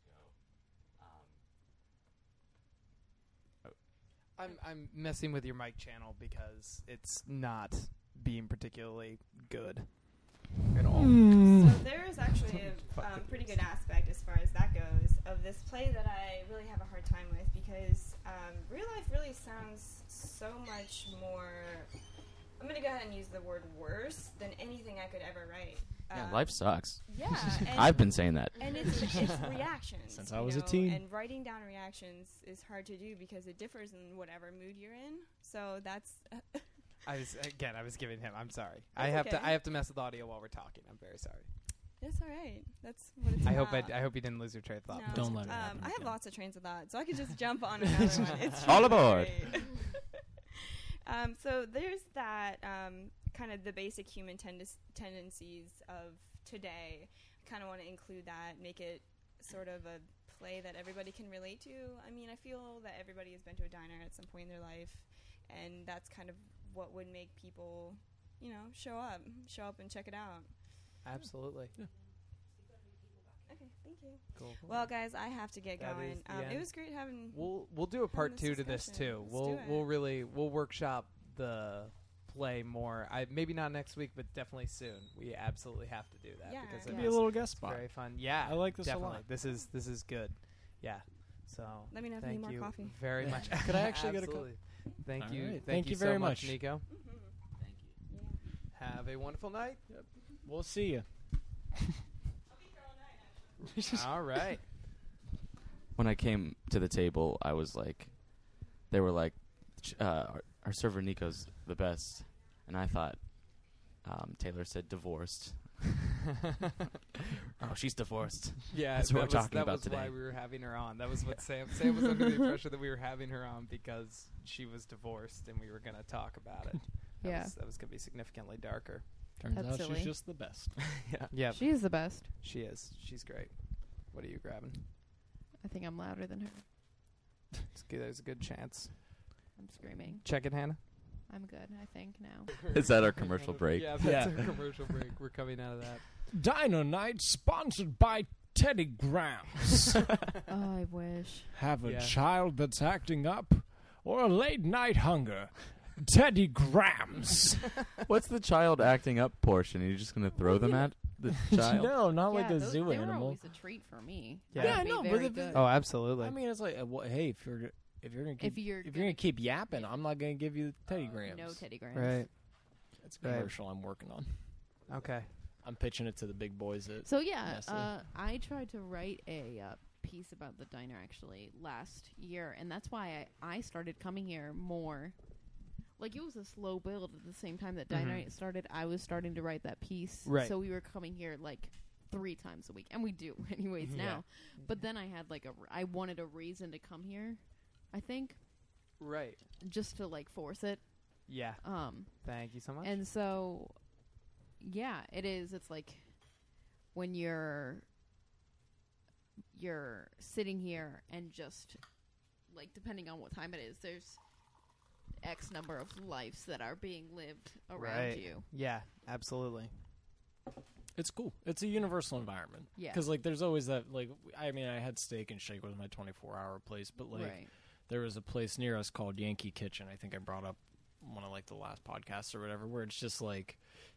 Speaker 3: go.
Speaker 1: I'm messing with your mic channel because it's not being particularly good at all.
Speaker 5: So there is actually a pretty good aspect as far as that goes of this play that I really have a hard time with, because real life really sounds so much more, I'm going to go ahead and use the word worse than anything I could ever write.
Speaker 3: Yeah, life sucks.
Speaker 5: Yeah. And
Speaker 3: I've been saying that.
Speaker 5: And it's reactions.
Speaker 2: Since I was a teen.
Speaker 5: And writing down reactions is hard to do because it differs in whatever mood you're in. So that's...
Speaker 1: I was giving him. I'm sorry.
Speaker 5: That's
Speaker 1: I have to mess with audio while we're talking. I'm very sorry.
Speaker 5: It's all right. That's what it's
Speaker 1: I
Speaker 5: about.
Speaker 1: hope you didn't lose your train of thought.
Speaker 5: No.
Speaker 2: Don't let it happen
Speaker 5: I have
Speaker 2: again.
Speaker 5: lots of trains of thought, so I could just jump on another one. It's
Speaker 3: All
Speaker 5: really
Speaker 3: aboard.
Speaker 5: great. So there's that kind of the basic human tendencies of today. I kind of want to include that, make it sort of a play that everybody can relate to. I mean, I feel that everybody has been to a diner at some point in their life, and that's kind of what would make people, show up and check it out.
Speaker 1: Absolutely. Yeah.
Speaker 5: Okay, thank you.
Speaker 1: Cool.
Speaker 5: Well, guys, I have to get
Speaker 1: That
Speaker 5: going.
Speaker 1: is the
Speaker 5: It
Speaker 1: end.
Speaker 5: was great having.
Speaker 1: We'll do a part
Speaker 5: this
Speaker 1: 2 to this
Speaker 5: discussion.
Speaker 1: too.
Speaker 5: Let's do it.
Speaker 1: We'll workshop the play more. Maybe not next week, but definitely soon. We absolutely have to do that
Speaker 5: Yeah.
Speaker 1: because
Speaker 5: Yeah.
Speaker 2: Maybe a little guest
Speaker 1: it's
Speaker 2: spot.
Speaker 1: very fun. Yeah,
Speaker 2: I like this a
Speaker 1: definitely.
Speaker 2: lot.
Speaker 1: This is good. Yeah. So
Speaker 5: Let me know if you
Speaker 1: thank
Speaker 5: need more
Speaker 1: you
Speaker 5: coffee.
Speaker 1: very much.
Speaker 2: Could I actually get a cup?
Speaker 1: Absolutely. Thank
Speaker 2: All
Speaker 1: you.
Speaker 2: right.
Speaker 1: Thank you
Speaker 2: very
Speaker 1: so
Speaker 2: much.
Speaker 1: Nico.
Speaker 3: Thank you.
Speaker 5: Yeah.
Speaker 1: Have a wonderful night.
Speaker 2: We'll see you.
Speaker 5: I'll be here all night, actually.
Speaker 1: All right.
Speaker 3: When I came to the table, I was like, they were like, our server Nico's the best. And I thought Taylor said divorced. Oh, she's divorced.
Speaker 1: Yeah,
Speaker 3: That's what we're talking
Speaker 1: that
Speaker 3: about
Speaker 1: was
Speaker 3: today.
Speaker 1: why we were having her on. That was what Sam was under the impression that we were having her on because she was divorced and we were going to talk about it.
Speaker 4: Yeah.
Speaker 1: That was going to be significantly darker.
Speaker 2: Turns
Speaker 4: That's
Speaker 2: out
Speaker 4: silly.
Speaker 2: she's just the best.
Speaker 3: Yeah.
Speaker 1: Yeah,
Speaker 4: She is the best.
Speaker 1: she is. She's great. What are you grabbing?
Speaker 4: I think I'm louder than her.
Speaker 1: There's a good chance.
Speaker 4: I'm screaming.
Speaker 1: Check it, Hannah.
Speaker 4: I'm good, I think, now.
Speaker 3: Is that our commercial break?
Speaker 1: Yeah, that's our commercial break. We're coming out of that.
Speaker 2: Dino Night, sponsored by Teddy Grams.
Speaker 4: Oh, I wish.
Speaker 2: Have a
Speaker 1: Yeah.
Speaker 2: child that's acting up or a late night hunger. Teddy Grams.
Speaker 3: What's the child acting up portion? Are you just going to throw them at the child?
Speaker 2: No, not like a
Speaker 4: those,
Speaker 2: zoo
Speaker 4: they were
Speaker 2: animal.
Speaker 4: always a treat for me.
Speaker 1: Yeah.
Speaker 4: That
Speaker 2: Yeah,
Speaker 4: would
Speaker 2: I
Speaker 4: be
Speaker 2: know, but
Speaker 4: very
Speaker 2: if it-
Speaker 4: good.
Speaker 1: Oh, absolutely.
Speaker 2: I mean, it's like, hey, if you're gonna keep,
Speaker 4: If you're
Speaker 2: gonna keep yapping, I'm not gonna give you the Teddy Grams.
Speaker 4: No Teddy Grams.
Speaker 1: right.
Speaker 2: It's a commercial I'm working on.
Speaker 1: Okay.
Speaker 2: I'm pitching it to the big boys.
Speaker 4: So yeah,
Speaker 2: Nestle.
Speaker 4: I tried to write a piece about the diner actually last year, and that's why I started coming here more. Like, it was a slow build at the same time that Diner Night started. I was starting to write that piece,
Speaker 1: Right.
Speaker 4: so we were coming here like 3 times a week, and we do anyways
Speaker 1: Yeah.
Speaker 4: now. But then I had like I wanted a reason to come here, I think,
Speaker 1: Right.
Speaker 4: just to like force it.
Speaker 1: Yeah. Thank you so much.
Speaker 4: And so, yeah, it is. It's like when you're sitting here and just like, depending on what time it is, there's X number of lives that are being lived around
Speaker 1: right.
Speaker 4: you.
Speaker 1: Yeah, absolutely.
Speaker 2: It's cool. It's a universal environment.
Speaker 4: Yeah.
Speaker 2: Because like, there's always that like. I mean, I had Steak and Shake was my 24-hour place, but like,
Speaker 4: Right.
Speaker 2: there was a place near us called Yankee Kitchen. I think I brought up one of like the last podcasts or whatever, where it's just like,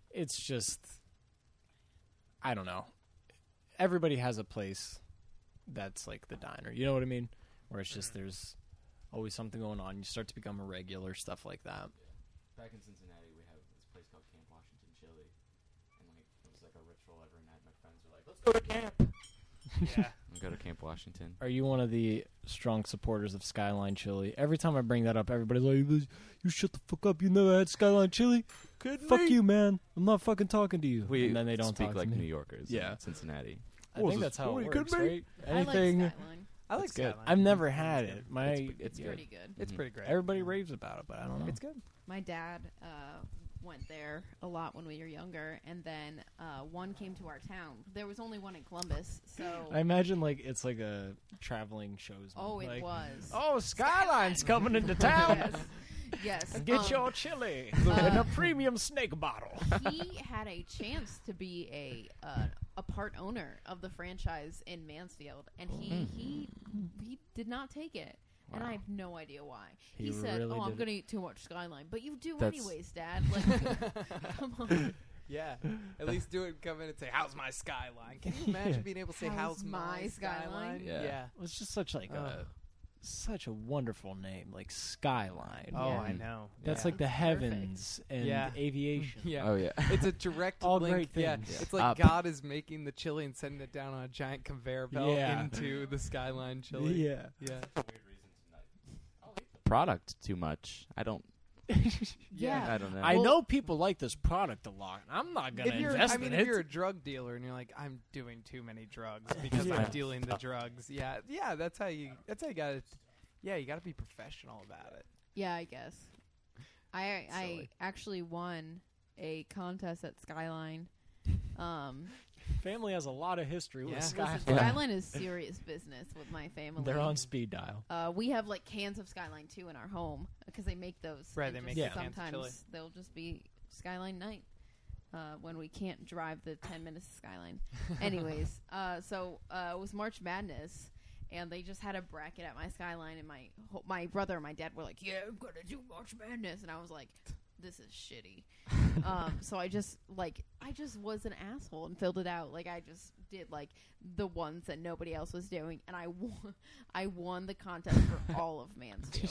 Speaker 2: I don't know. Everybody has a place that's like the diner. You know what I mean? Where it's just there's always something going on. You start to become a regular, stuff like that.
Speaker 3: Back in Cincinnati, we have this place called Camp Washington Chili, and like it was like a ritual every night. My friends were like, "Let's go to camp."
Speaker 1: Yeah.
Speaker 3: And go to Camp Washington.
Speaker 2: Are you one of the strong supporters of Skyline Chili? Every time I bring that up, everybody's like, "You shut the fuck up! You never had Skyline Chili? Fuck you, man! I'm not fucking talking to you."
Speaker 3: We
Speaker 2: and then they don't
Speaker 3: speak
Speaker 2: talk
Speaker 3: like
Speaker 2: to me.
Speaker 3: New Yorkers.
Speaker 2: Yeah.
Speaker 3: In Cincinnati.
Speaker 2: I think that's how it works, right?
Speaker 4: I like Skyline.
Speaker 1: I like
Speaker 3: It's good.
Speaker 1: Skyline.
Speaker 2: I've never had it.
Speaker 3: It's
Speaker 4: It's
Speaker 3: good.
Speaker 4: pretty good.
Speaker 1: It's pretty great.
Speaker 2: Everybody raves about it, but I don't know.
Speaker 1: It's good.
Speaker 4: My dad went there a lot when we were younger, and then one came to our town. There was only one in Columbus, so
Speaker 2: I imagine like it's like a traveling shows.
Speaker 4: oh, it
Speaker 2: like,
Speaker 4: was.
Speaker 2: Oh, Skyline's coming into town.
Speaker 4: Yes. Yes.
Speaker 2: Get your chili in a premium snake bottle.
Speaker 4: He had a chance to be a part owner of the franchise in Mansfield, and he did not take it. And I have no idea why. He said,
Speaker 2: really
Speaker 4: I'm
Speaker 2: did
Speaker 4: going to eat too much Skyline. But you do
Speaker 3: That's-
Speaker 4: anyways, Dad. Like, come on.
Speaker 1: Yeah. At least do it. Come in and say, "How's my Skyline?" Can you imagine being able to say,
Speaker 4: How's
Speaker 1: "How's my
Speaker 4: my
Speaker 1: Skyline?"
Speaker 4: Skyline?
Speaker 3: Yeah.
Speaker 2: It's just such like
Speaker 1: Ugh.
Speaker 2: such a wonderful name, like Skyline.
Speaker 1: Oh,
Speaker 4: Yeah.
Speaker 1: I know.
Speaker 2: That's
Speaker 1: Yeah.
Speaker 2: like the
Speaker 4: It's
Speaker 2: heavens and
Speaker 1: Yeah.
Speaker 2: aviation.
Speaker 1: Yeah.
Speaker 3: Oh yeah.
Speaker 1: It's a direct
Speaker 2: All
Speaker 1: link.
Speaker 2: great
Speaker 1: Yeah.
Speaker 2: things.
Speaker 1: It's like
Speaker 3: Up.
Speaker 1: God is making the chili and sending it down on a giant conveyor belt
Speaker 2: Yeah.
Speaker 1: into the Skyline chili.
Speaker 2: Yeah.
Speaker 1: Yeah.
Speaker 3: Product too much. I don't.
Speaker 4: Yeah.
Speaker 3: I don't know.
Speaker 2: I
Speaker 1: Well-
Speaker 2: know people like this product a lot. I'm not gonna
Speaker 1: If you're,
Speaker 2: invest
Speaker 1: I mean,
Speaker 2: in
Speaker 1: if
Speaker 2: it.
Speaker 1: you're a drug dealer and you're like, I'm doing too many drugs because
Speaker 2: Yeah.
Speaker 1: I'm dealing the drugs. Yeah, yeah, that's how you got to. Yeah, you got to be professional about it.
Speaker 4: Yeah, I guess. I
Speaker 1: Silly.
Speaker 4: actually won a contest at Skyline.
Speaker 2: Family has a lot of history with
Speaker 1: Yeah.
Speaker 2: Skyline.
Speaker 4: Listen, Skyline is serious business with my family.
Speaker 2: They're on speed dial.
Speaker 4: We have like cans of Skyline too in our home because they make those.
Speaker 1: Right,
Speaker 4: and
Speaker 1: they
Speaker 4: just
Speaker 1: make
Speaker 2: cans
Speaker 1: of
Speaker 4: sometimes
Speaker 1: chili.
Speaker 4: they'll just be Skyline night when we can't drive the 10 minutes to Skyline. Anyways, so it was March Madness, and they just had a bracket at my Skyline, and my brother and my dad were like, "Yeah, I'm gonna do March Madness," and I was like, "This is shitty." So I just was an asshole and filled it out. Like, I just did like the ones that nobody else was doing, and I won the contest for all of Mansfield.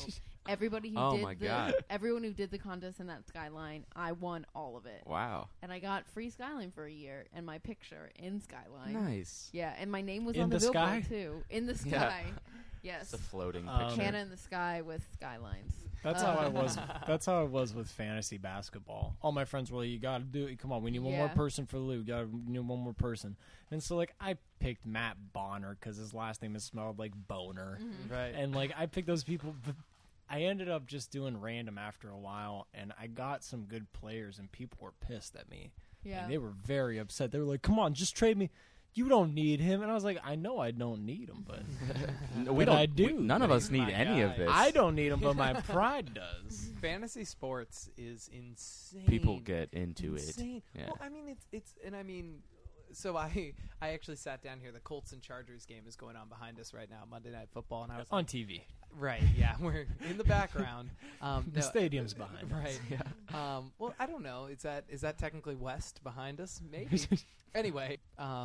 Speaker 4: Everybody who
Speaker 3: Oh
Speaker 4: did
Speaker 3: my God.
Speaker 4: everyone who did the contest in that Skyline, I won all of it.
Speaker 3: Wow.
Speaker 4: And I got free Skyline for a year and my picture in Skyline.
Speaker 3: Nice.
Speaker 4: Yeah, and my name was
Speaker 2: In
Speaker 4: on the
Speaker 2: the sky?
Speaker 4: billboard too. In the
Speaker 3: Yeah.
Speaker 4: sky.
Speaker 3: It's
Speaker 4: Yes.
Speaker 3: a floating
Speaker 2: Um,
Speaker 3: picture.
Speaker 4: Hannah in the sky with skylines.
Speaker 2: That's how I was. That's how I was with fantasy basketball. All my friends were like, "You got to do it. Come on, we need one more
Speaker 4: Yeah.
Speaker 2: person for Lou. We need one more person." And so, like, I picked Matt Bonner because his last name is smelled like boner,
Speaker 1: Right.
Speaker 2: and like I picked those people. But I ended up just doing random after a while, and I got some good players, and people were pissed at me.
Speaker 4: Yeah.
Speaker 2: And they were very upset. They were like, "Come on, just trade me. You don't need him." And I was like, "I know I don't need him, but
Speaker 3: We
Speaker 2: but
Speaker 3: don't.
Speaker 2: I do.
Speaker 3: None of us
Speaker 1: He's
Speaker 3: need
Speaker 1: my
Speaker 3: any
Speaker 1: guy.
Speaker 3: of this.
Speaker 2: I don't need him, but my pride does."
Speaker 1: Fantasy sports is insane.
Speaker 3: People get into
Speaker 1: insane.
Speaker 3: it. Yeah.
Speaker 1: Well, I mean, it's and I mean, so I actually sat down here. The Colts and Chargers game is going on behind us right now, Monday Night Football, and I was
Speaker 2: On TV.
Speaker 1: right, yeah, we're in the background.
Speaker 2: The
Speaker 1: no,
Speaker 2: stadium's behind us.
Speaker 1: right? Yeah. Well, I don't know. Is that technically west behind us? Maybe. Anyway,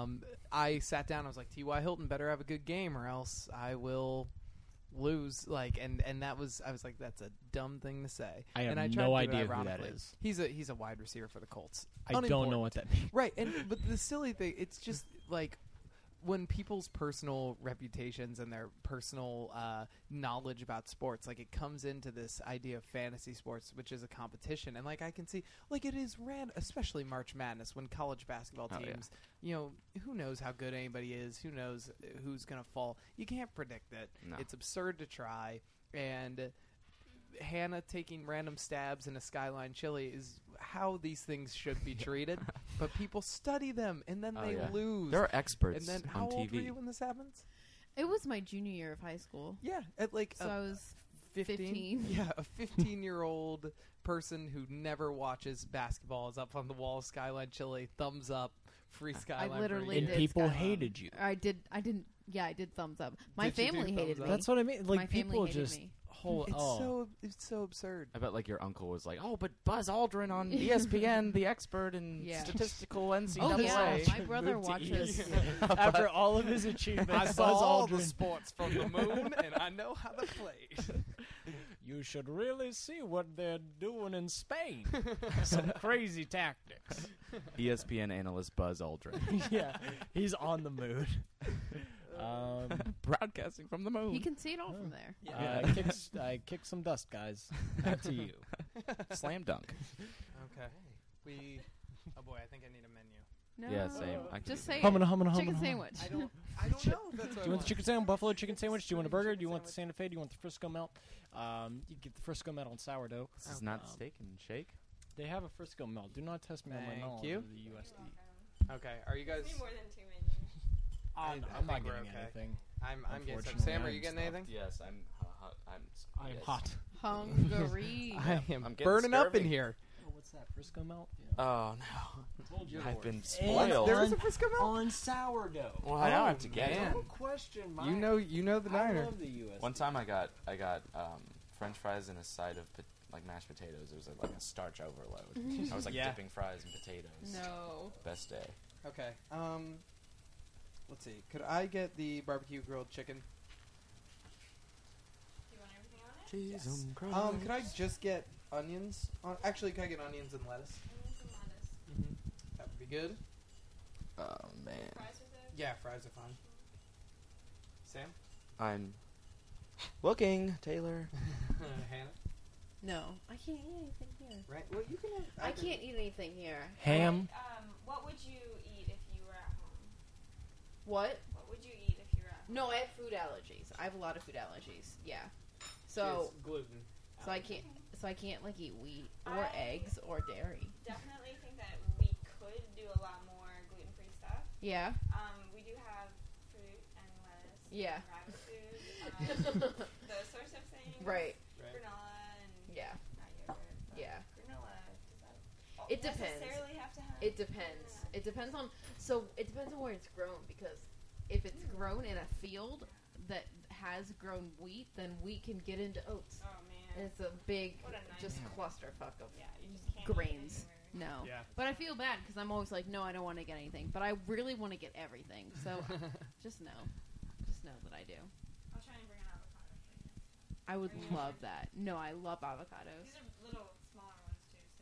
Speaker 1: I sat down. I was like, T.Y. Hilton better have a good game, or else I will lose. Like, and that was. I was like, that's a dumb thing to say.
Speaker 2: I have
Speaker 1: and I tried
Speaker 2: no
Speaker 1: to do it
Speaker 2: idea who that
Speaker 1: ironically.
Speaker 2: is.
Speaker 1: He's a wide receiver for the Colts.
Speaker 2: I don't know
Speaker 1: Unimportant.
Speaker 2: what that means.
Speaker 1: Right, but the silly thing, it's just like when people's personal reputations and their personal knowledge about sports, like it comes into this idea of fantasy sports, which is a competition, and like I can see, like it is especially March Madness when college basketball
Speaker 3: Oh, yeah.
Speaker 1: teams, you know, who knows how good anybody is, who knows who's gonna fall. You can't predict it.
Speaker 3: No.
Speaker 1: It's absurd to try, and Hannah taking random stabs in a Skyline chili is how these things should be treated. But people study them and then
Speaker 3: Oh,
Speaker 1: they
Speaker 3: yeah.
Speaker 1: lose.
Speaker 3: There are experts
Speaker 1: and then
Speaker 3: on
Speaker 1: how old
Speaker 3: TV.
Speaker 1: were you when this happens?
Speaker 4: It was my junior year of high school.
Speaker 1: Yeah, at like
Speaker 4: So I was
Speaker 1: 15. Yeah, a 15-year-old person who never watches basketball is up on the wall of Skyline chili, thumbs up, free Skyline. for
Speaker 4: literally
Speaker 1: you.
Speaker 2: And
Speaker 4: did
Speaker 2: people
Speaker 4: Skyline.
Speaker 2: hated you.
Speaker 4: I didn't. Yeah, I did thumbs up. My
Speaker 1: Did you do
Speaker 4: family
Speaker 1: thumbs
Speaker 4: hated
Speaker 1: up?
Speaker 4: me.
Speaker 2: That's what I mean. Like
Speaker 4: My family
Speaker 2: people
Speaker 4: hated
Speaker 2: just
Speaker 4: me.
Speaker 2: hold.
Speaker 1: It's so absurd.
Speaker 3: I bet like your uncle was like, "Oh, but Buzz Aldrin on ESPN, the expert in
Speaker 4: Yeah.
Speaker 3: statistical
Speaker 4: Oh
Speaker 3: NCAA."
Speaker 4: yeah, my brother
Speaker 2: Moved to
Speaker 4: watches.
Speaker 2: After all of his achievements,
Speaker 1: I
Speaker 2: Buzz
Speaker 1: saw all the
Speaker 2: Aldrin.
Speaker 1: sports from the moon, and I know how to play.
Speaker 2: You should really see what they're doing in Spain. Some crazy tactics.
Speaker 3: ESPN analyst Buzz Aldrin,
Speaker 2: Yeah, he's on the moon.
Speaker 3: broadcasting from the moon.
Speaker 4: He can see it all from there.
Speaker 2: I kicked some dust, guys. Back to you.
Speaker 3: Slam dunk.
Speaker 1: Okay. Oh boy, I think I need a menu.
Speaker 4: No,
Speaker 3: Yeah, same. I can
Speaker 4: Just
Speaker 3: do
Speaker 4: say
Speaker 2: Hummin'
Speaker 4: it.
Speaker 2: hummin'
Speaker 4: Chicken
Speaker 2: hummin'
Speaker 4: sandwich.
Speaker 1: I don't know if that's what
Speaker 2: Do
Speaker 1: I
Speaker 2: you want
Speaker 1: want.
Speaker 2: the chicken sandwich, buffalo chicken sandwich? Do you want a burger? Do you want the
Speaker 1: Chicken
Speaker 2: Santa Fe? Do you want the Frisco melt? You get the Frisco melt on sourdough.
Speaker 3: This is not steak and shake.
Speaker 2: They have a Frisco melt. Do not test me on my
Speaker 1: Thank
Speaker 2: knowledge
Speaker 1: you.
Speaker 2: of the USD.
Speaker 1: Okay, are you guys?
Speaker 5: Need more than 2 menus.
Speaker 1: I
Speaker 2: I'm
Speaker 1: think
Speaker 2: not
Speaker 1: we're
Speaker 2: getting
Speaker 1: okay.
Speaker 2: anything.
Speaker 1: I'm getting some.
Speaker 2: Unfortunately,
Speaker 1: Sam, are
Speaker 2: I'm
Speaker 1: you getting
Speaker 2: stuffed.
Speaker 1: anything?
Speaker 3: Yes, I'm hot.
Speaker 2: I am
Speaker 3: yes.
Speaker 2: hot.
Speaker 4: Hungry.
Speaker 1: I am
Speaker 3: I'm getting
Speaker 1: burning up in
Speaker 3: scurvy.
Speaker 1: here.
Speaker 2: Oh, what's that? Frisco melt?
Speaker 3: Oh no!
Speaker 2: Told you.
Speaker 3: I've been
Speaker 2: And
Speaker 3: spoiled.
Speaker 1: There is a Frisco melt.
Speaker 2: on sourdough.
Speaker 3: Well, I don't have to get
Speaker 1: man.
Speaker 3: it.
Speaker 2: No question.
Speaker 1: You know the
Speaker 2: I
Speaker 1: diner.
Speaker 2: love the USD.
Speaker 3: One time I got French fries and a side of like mashed potatoes. It was like a starch overload. I was like
Speaker 1: Yeah.
Speaker 3: dipping fries in potatoes.
Speaker 4: No.
Speaker 3: Best day.
Speaker 1: Okay. Let's see. Could I get the barbecue grilled chicken?
Speaker 5: Do you want everything on it?
Speaker 3: Cheese and
Speaker 1: Could I just get onions? Actually, can I get onions and lettuce?
Speaker 5: Onions and lettuce.
Speaker 1: That would be good.
Speaker 3: Oh man,
Speaker 5: Fries with it?
Speaker 1: Yeah, fries are fine. Sam?
Speaker 3: I'm looking, Taylor.
Speaker 1: Hannah?
Speaker 4: No, I can't eat anything here.
Speaker 1: Right? Well, you can.
Speaker 4: I can't eat anything here.
Speaker 2: Ham.
Speaker 5: What would you eat if you were at home?
Speaker 4: What?
Speaker 5: What would you eat if you were at home?
Speaker 4: No, I have food allergies. I have a lot of food allergies. Yeah. So
Speaker 1: gluten.
Speaker 4: I can't. So I can't like eat wheat or
Speaker 5: I-
Speaker 4: eggs or dairy.
Speaker 5: Definitely think that we could do a lot more gluten-free stuff.
Speaker 4: Yeah.
Speaker 5: We do have fruit and lettuce.
Speaker 4: Yeah.
Speaker 5: And rabbit food. Those sorts of things.
Speaker 4: Right.
Speaker 5: Granola and
Speaker 4: Yeah.
Speaker 5: not yogurt. but
Speaker 4: Yeah.
Speaker 5: Granola. Does that
Speaker 4: It depends.
Speaker 5: necessarily have to have?
Speaker 4: It depends. It depends on. So it depends on where it's grown because if it's grown in a field that has grown wheat, then wheat can get into oats.
Speaker 5: Oh man.
Speaker 4: And it's a big,
Speaker 5: What a
Speaker 4: just
Speaker 5: nightmare.
Speaker 4: clusterfuck of
Speaker 5: Yeah, you just can't eat
Speaker 4: grains.
Speaker 5: anywhere.
Speaker 4: No.
Speaker 1: Yeah.
Speaker 4: But I feel bad because I'm always like, no, I don't want to get anything. But I really want to get everything. So just know. Just know that I do.
Speaker 5: I'll try and bring an avocado for you.
Speaker 4: I would love that. No, I love avocados.
Speaker 5: These are little smaller ones too, so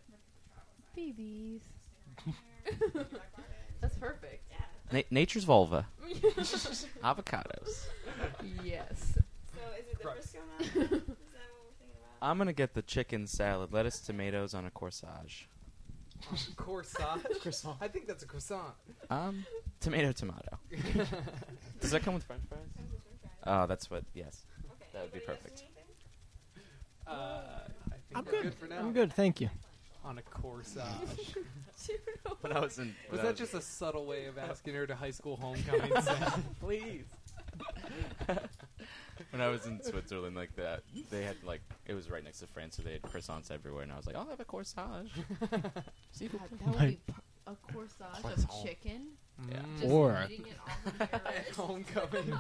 Speaker 5: perfect for travel size.
Speaker 4: Babies. That's perfect.
Speaker 3: Nature's vulva. Avocados.
Speaker 4: Yes.
Speaker 5: So is it the Frisco now? Is that what we're thinking about?
Speaker 3: I'm gonna get the chicken salad, lettuce, tomatoes on a corsage.
Speaker 1: Corsage? I think that's a croissant.
Speaker 3: Tomato. Does that come with French fries? Oh, that's what. Yes,
Speaker 5: Okay,
Speaker 3: that would be
Speaker 5: anybody else
Speaker 3: perfect.
Speaker 5: do anything?
Speaker 1: I think
Speaker 2: I'm
Speaker 1: we're
Speaker 2: good.
Speaker 1: for now.
Speaker 2: I'm good, thank you.
Speaker 1: On a corsage.
Speaker 3: When I was in,
Speaker 1: Was that just a subtle way of asking her to high school homecoming? Sam? Please.
Speaker 3: when I was in Switzerland like that? They had like it was right next to France, so they had croissants everywhere, and I was like, I'll have a corsage. Seafood.
Speaker 4: That would be a corsage of chicken.
Speaker 3: Yeah.
Speaker 4: Just
Speaker 2: Or-
Speaker 4: eating it off of your
Speaker 1: At
Speaker 4: wrist.
Speaker 1: homecoming.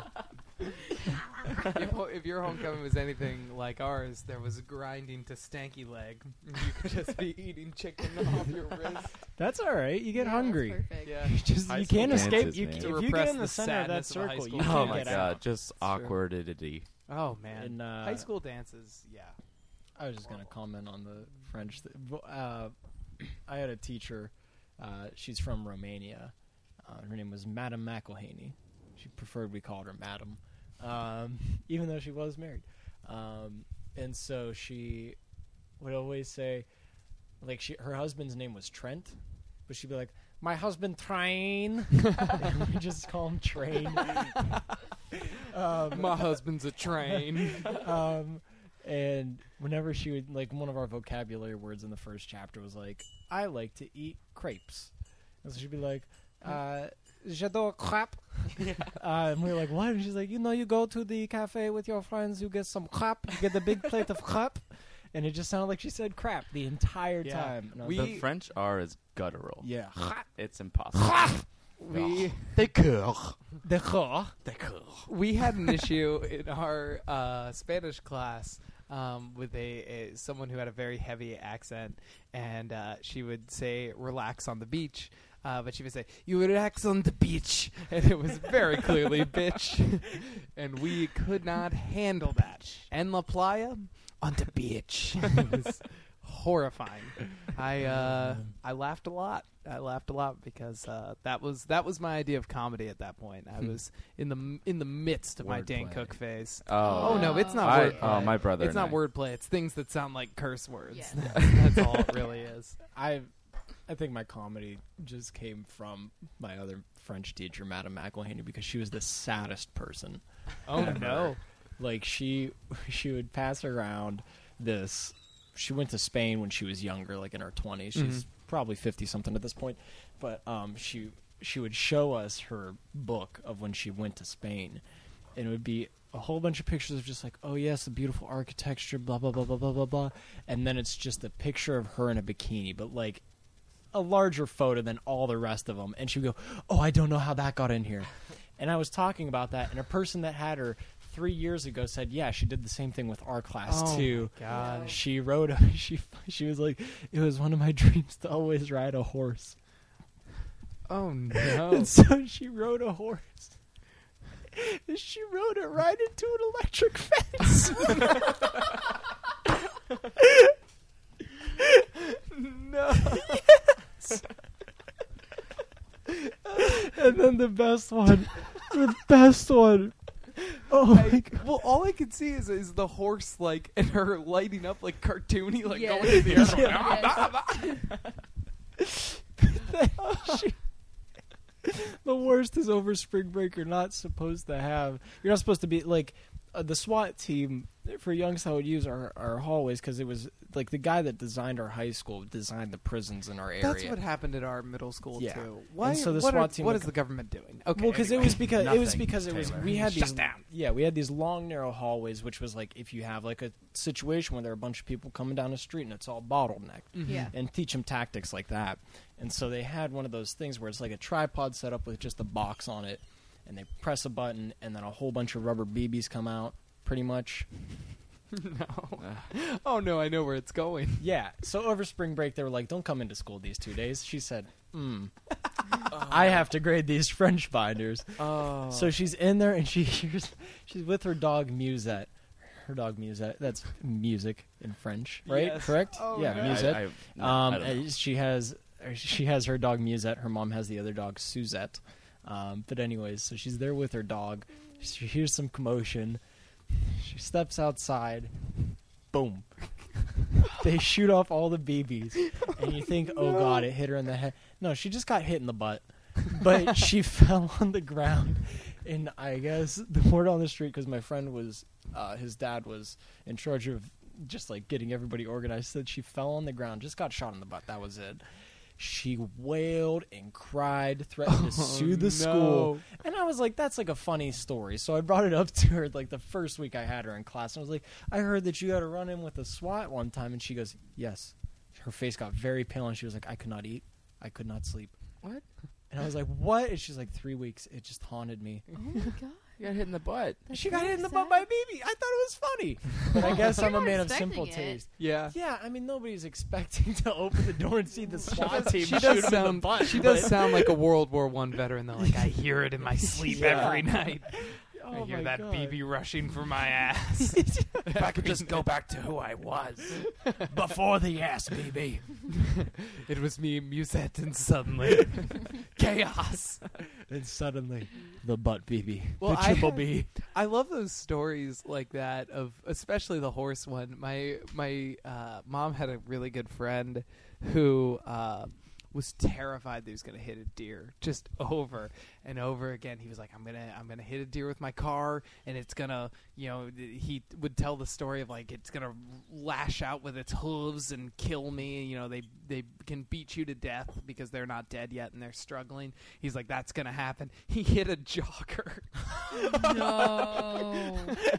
Speaker 1: if your homecoming was anything like ours, there was grinding to stanky leg. You could just be eating chicken off your wrist.
Speaker 2: That's all right. You get
Speaker 4: Yeah,
Speaker 2: hungry.
Speaker 4: That's perfect.
Speaker 1: Yeah.
Speaker 3: High
Speaker 2: You
Speaker 3: school
Speaker 2: can't escape.
Speaker 3: dances,
Speaker 2: You,
Speaker 3: man.
Speaker 2: if
Speaker 1: To
Speaker 2: you
Speaker 1: repress
Speaker 2: get in
Speaker 1: the
Speaker 2: the center of that
Speaker 1: sadness of a high
Speaker 2: circle,
Speaker 1: school
Speaker 2: you
Speaker 1: dance.
Speaker 3: Oh
Speaker 2: can't
Speaker 3: my
Speaker 2: get
Speaker 3: god,
Speaker 2: out.
Speaker 3: just
Speaker 1: It's true.
Speaker 3: awkwardity.
Speaker 1: Oh man,
Speaker 2: And,
Speaker 1: high school dances. Yeah.
Speaker 2: I was just going to comment on the French. I had a teacher. She's from Romania. Her name was Madame McElhaney. She preferred we called her Madam, even though she was married. And so she would always say, like, her husband's name was Trent, but she'd be like, "My husband Train." And we just call him Train.
Speaker 1: My husband's a train.
Speaker 2: And whenever she would, like, one of our vocabulary words in the first chapter was like, "I like to eat crepes." And so she'd be like, "J'adore crêpes." And we were like, "What?" And she's like, you go to the cafe with your friends, you get some crêpes, you get a big plate of crêpes. And it just sounded like she said crap the entire
Speaker 1: Yeah.
Speaker 2: time. And I was
Speaker 1: We-
Speaker 2: like,
Speaker 3: The French R is guttural.
Speaker 2: yeah.
Speaker 3: It's impossible.
Speaker 2: D'accord.
Speaker 1: We had an issue in our Spanish class with someone who had a very heavy accent, and she would say "relax on the beach," but she would say "you relax on the beach," and it was very clearly "bitch," and we could not handle that. And La Playa on the beach. It was horrifying. I laughed a lot. I laughed a lot because that was my idea of comedy at that point. I was in the midst of my Dan
Speaker 3: Wordplay.
Speaker 1: Cook phase.
Speaker 3: Oh,
Speaker 1: Oh no, it's not
Speaker 3: I-
Speaker 1: wordplay.
Speaker 3: oh, my brother
Speaker 1: It's
Speaker 3: and
Speaker 1: not
Speaker 3: I.
Speaker 1: wordplay. It's things that sound like curse words.
Speaker 4: Yes.
Speaker 1: That's all it really is.
Speaker 2: I think my comedy just came from my other French teacher, Madame McElhaney, because she was the saddest person.
Speaker 1: Oh no.
Speaker 2: Like she would pass around this. She went to Spain when she was younger, like in her 20s. She's probably 50 something at this point, but she would show us her book of when she went to Spain, and it would be a whole bunch of pictures of just like, oh yes, the beautiful architecture, blah blah blah blah blah blah blah, and then it's just a picture of her in a bikini, but like a larger photo than all the rest of them, and she would go, oh, I don't know how that got in here. And I was talking about that, and a person that had her 3 years ago said, yeah, she did the same thing with our class
Speaker 1: Oh
Speaker 2: too.
Speaker 1: my God.
Speaker 2: She wrote she was like, it was one of my dreams to always ride a horse.
Speaker 1: Oh no.
Speaker 2: And so she rode a horse. And she rode it right into an electric fence.
Speaker 1: No.
Speaker 2: And then the best one. Oh my God.
Speaker 1: Well, all I can see is the horse like and her lighting up like cartoony, like
Speaker 4: Yes.
Speaker 1: going in the air.
Speaker 4: Yes.
Speaker 2: The worst is over spring break. You're not supposed to have. You're not supposed to be like the SWAT team for Youngstown would use our hallways because it was like the guy that designed our high school designed the prisons in our area.
Speaker 1: That's what happened at our middle school
Speaker 2: Yeah.
Speaker 1: too. Why?
Speaker 2: And so the
Speaker 1: what
Speaker 2: SWAT team
Speaker 1: what
Speaker 2: would
Speaker 1: is the government doing? Okay.
Speaker 2: Well, because
Speaker 1: anyway.
Speaker 2: it was because
Speaker 3: Taylor.
Speaker 2: we had
Speaker 1: Shut
Speaker 2: these
Speaker 1: down.
Speaker 2: Yeah, we had these long narrow hallways, which was like if you have like a situation where there are a bunch of people coming down the street and it's all bottlenecked,
Speaker 4: Yeah.
Speaker 2: and teach them tactics like that. And so they had one of those things where it's like a tripod set up with just a box on it, and they press a button, and then a whole bunch of rubber BBs come out, pretty much.
Speaker 1: No. Oh no, I know where it's going.
Speaker 2: Yeah. So over spring break, they were like, "Don't come into school these 2 days." She said, I have to grade these French binders."
Speaker 1: Oh.
Speaker 2: So she's in there, and she's with her dog Musette. her dog Musette. That's music in French, right?
Speaker 1: Yes.
Speaker 2: Correct?
Speaker 1: Oh,
Speaker 2: yeah,
Speaker 1: no.
Speaker 2: Musette.
Speaker 3: I don't know.
Speaker 2: She has her dog Musette. Her mom has the other dog Suzette. But anyways, so she's there with her dog. She hears some commotion. She steps outside. Boom. They shoot off all the BBs. And you think, oh God, it hit her in the head. No, she just got hit in the butt. But she fell on the ground. And I guess the word on the street, because my friend was, his dad was in charge of just like getting everybody organized, said she fell on the ground, just got shot in the butt. That was it. She wailed and cried, threatened to sue the school. And I was like, that's like a funny story. So I brought it up to her like the first week I had her in class. And I was like, I heard that you had to run in with a SWAT one time. And she goes, yes. Her face got very pale and she was like, I could not eat. I could not sleep.
Speaker 3: What?
Speaker 2: And I was like, what? And she's like, 3 weeks. It just haunted me.
Speaker 4: Oh my god.
Speaker 3: You got hit in the butt.
Speaker 4: That's
Speaker 2: She got
Speaker 4: very
Speaker 2: hit in the
Speaker 4: sad.
Speaker 2: butt by a baby. I thought it was funny. But I guess I'm a man of simple
Speaker 4: expecting it.
Speaker 2: taste.
Speaker 1: Yeah.
Speaker 2: Yeah, I mean, nobody's expecting to open the door and see the SWAT team
Speaker 1: She
Speaker 2: shoot
Speaker 1: does
Speaker 2: him in the
Speaker 1: sound.
Speaker 2: butt.
Speaker 1: She does sound like a World War I veteran, though. Like I hear it in my sleep
Speaker 2: Yeah.
Speaker 1: every night.
Speaker 2: Oh
Speaker 1: I hear
Speaker 2: my
Speaker 1: that
Speaker 2: God.
Speaker 1: BB rushing for my ass. If I could just go back to who I was
Speaker 2: Before the ass, BB.
Speaker 1: It was me, Musette, and suddenly chaos.
Speaker 2: And suddenly, the butt BB.
Speaker 1: Well,
Speaker 2: the
Speaker 1: I
Speaker 2: triple
Speaker 1: had-
Speaker 2: B.
Speaker 1: I love those stories like that of, especially the horse one. My mom had a really good friend who was terrified that he was going to hit a deer just over and over again. He was like, I'm gonna hit a deer with my car, and it's gonna, he would tell the story of like it's gonna lash out with its hooves and kill me. You know, they can beat you to death because they're not dead yet and they're struggling. He's like, that's gonna happen. He hit a jogger.
Speaker 4: No.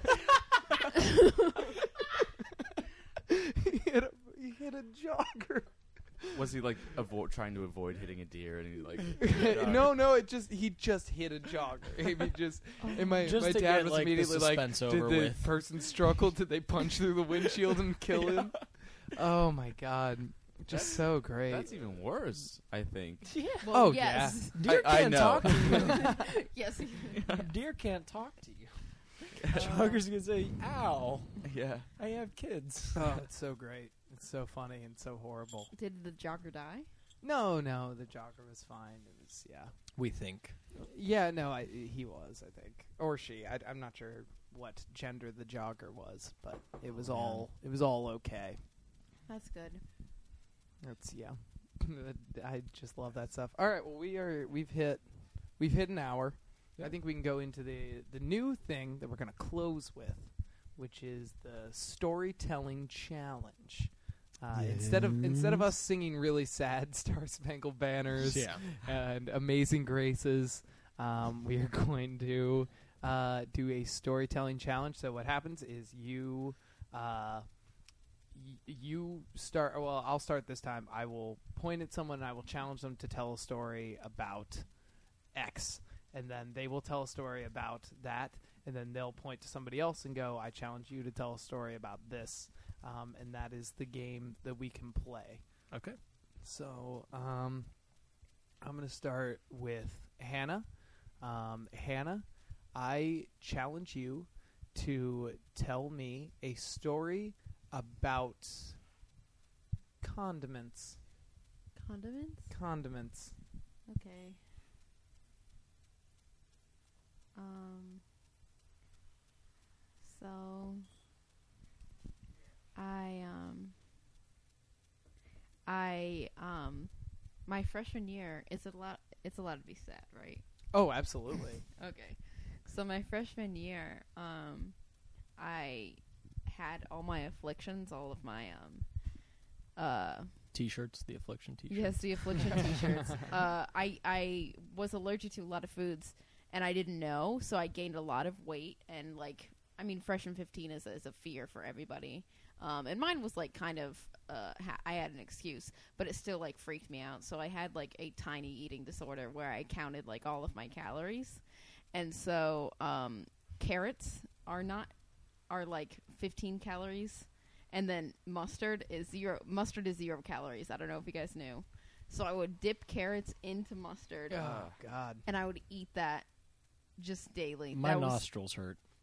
Speaker 1: he hit a jogger.
Speaker 3: Was he like trying to avoid hitting a deer and he like?
Speaker 1: No, he just hit a jogger. I mean, and my
Speaker 2: Just to
Speaker 1: dad
Speaker 2: get,
Speaker 1: was
Speaker 2: like, the
Speaker 1: immediately like,
Speaker 2: suspense
Speaker 1: did
Speaker 2: over
Speaker 1: the
Speaker 2: with."
Speaker 1: person struggle? Did they punch through the windshield and kill him? Oh my god, just so great.
Speaker 3: That's even worse, I think.
Speaker 4: Well,
Speaker 1: Oh,
Speaker 4: yes.
Speaker 2: Deer
Speaker 3: I
Speaker 2: can't
Speaker 3: know.
Speaker 2: talk to you.
Speaker 4: Yes.
Speaker 2: Deer can't talk to you. Jogger's gonna say, ow,
Speaker 3: Yeah.
Speaker 2: I have kids.
Speaker 1: Oh, it's so great. It's so funny and so horrible.
Speaker 4: Did the jogger die?
Speaker 1: No, the jogger was fine. It was
Speaker 2: We think.
Speaker 1: Yeah, no, he was, I think, or she. I'm not sure what gender the jogger was, but it was all okay.
Speaker 4: That's good.
Speaker 1: That's I just love that stuff. All right, well we've hit an hour.
Speaker 2: Yeah.
Speaker 1: I think we can go into the new thing that we're going to close with, which is the storytelling challenge. Instead of us singing really sad Star Spangled Banners
Speaker 2: Yeah.
Speaker 1: and Amazing Graces, we are going to do a storytelling challenge. So what happens is you start. Well, I'll start this time. I will point at someone and I will challenge them to tell a story about X, and then they will tell a story about that, and then they'll point to somebody else and go, I challenge you to tell a story about this. And that is the game that we can play.
Speaker 2: Okay.
Speaker 1: So I'm going to start with Hannah. Hannah, I challenge you to tell me a story about condiments.
Speaker 4: Condiments?
Speaker 1: Condiments.
Speaker 4: Okay. So my freshman year it's a lot to be sad, right?
Speaker 1: Oh, absolutely.
Speaker 4: Okay. So my freshman year, I had all my afflictions, all of my
Speaker 2: T-shirts, the Affliction T-shirts.
Speaker 4: yes, the affliction t-shirts. I was allergic to a lot of foods and I didn't know, so I gained a lot of weight, and freshman 15 is a fear for everybody. And mine was like kind of I had an excuse, but it still like freaked me out. So I had like a tiny eating disorder where I counted like all of my calories. And so carrots are like 15 calories, and then mustard is 0 calories. I don't know if you guys knew. So I would dip carrots into mustard
Speaker 1: Oh, God.
Speaker 4: and I would eat that just daily.
Speaker 2: My
Speaker 4: That was-
Speaker 2: nostrils hurt.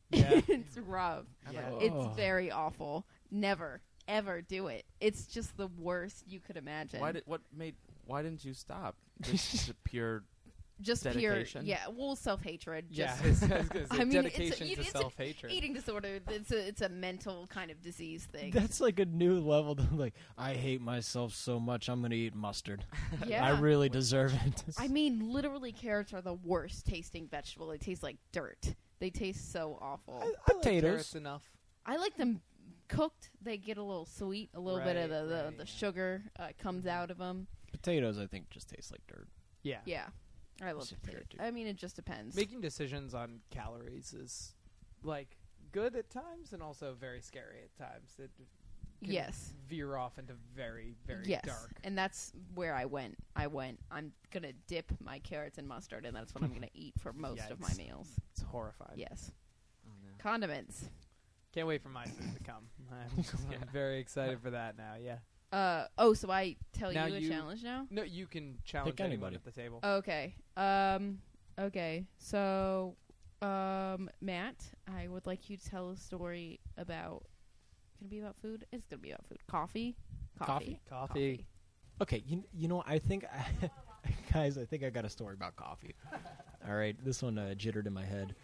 Speaker 1: Yeah.
Speaker 4: It's rough.
Speaker 1: Yeah.
Speaker 2: Oh.
Speaker 4: It's very awful. Never, ever do it. It's just the worst you could imagine.
Speaker 3: Why didn't you stop? Just pure.
Speaker 4: just
Speaker 3: dedication?
Speaker 4: pure, well, self-hatred.
Speaker 1: Yeah,
Speaker 4: Just,
Speaker 1: I was gonna say,
Speaker 4: I mean,
Speaker 1: dedication to
Speaker 4: it's
Speaker 1: self-hatred.
Speaker 4: eating disorder. It's a mental kind of disease thing.
Speaker 2: That's like a new level. Like, I hate myself so much, I'm going to eat mustard.
Speaker 4: Yeah.
Speaker 2: I really deserve it.
Speaker 4: I mean, literally, carrots are the worst tasting vegetable. They taste like dirt. They taste so awful.
Speaker 1: I like
Speaker 2: Potatoes.
Speaker 1: carrots enough.
Speaker 4: I like them cooked. They get a little sweet. A little bit of
Speaker 1: Right,
Speaker 4: the
Speaker 1: yeah.
Speaker 4: sugar comes out of them.
Speaker 2: Potatoes, I think, just taste like dirt.
Speaker 1: Yeah.
Speaker 4: Yeah, I love
Speaker 2: Just pure
Speaker 4: potatoes.
Speaker 2: dirt.
Speaker 4: I mean, it just depends.
Speaker 1: Making decisions on calories is like good at times and also very scary at times. It can
Speaker 4: Yes.
Speaker 1: veer off into very, very
Speaker 4: Yes,
Speaker 1: dark.
Speaker 4: and that's where I went. I'm gonna dip my carrots in mustard, and that's what I'm gonna eat for most of my
Speaker 1: Yikes.
Speaker 4: meals.
Speaker 1: It's horrifying.
Speaker 4: Yes,
Speaker 3: Oh, no.
Speaker 4: condiments.
Speaker 1: Can't wait for my food to come. I'm very excited for that now. Yeah.
Speaker 4: So I tell
Speaker 1: Now
Speaker 4: you a
Speaker 1: you-
Speaker 4: challenge now.
Speaker 1: No, you can challenge
Speaker 2: Pick
Speaker 1: anyone
Speaker 2: anybody.
Speaker 1: at the table.
Speaker 4: Okay. Okay. So, Matt, I would like you to tell a story about. Gonna be about food. It's gonna be about food. Coffee.
Speaker 1: Coffee.
Speaker 2: Okay, you know, I think, guys, I think I got a story about coffee. All right, this one jittered in my head.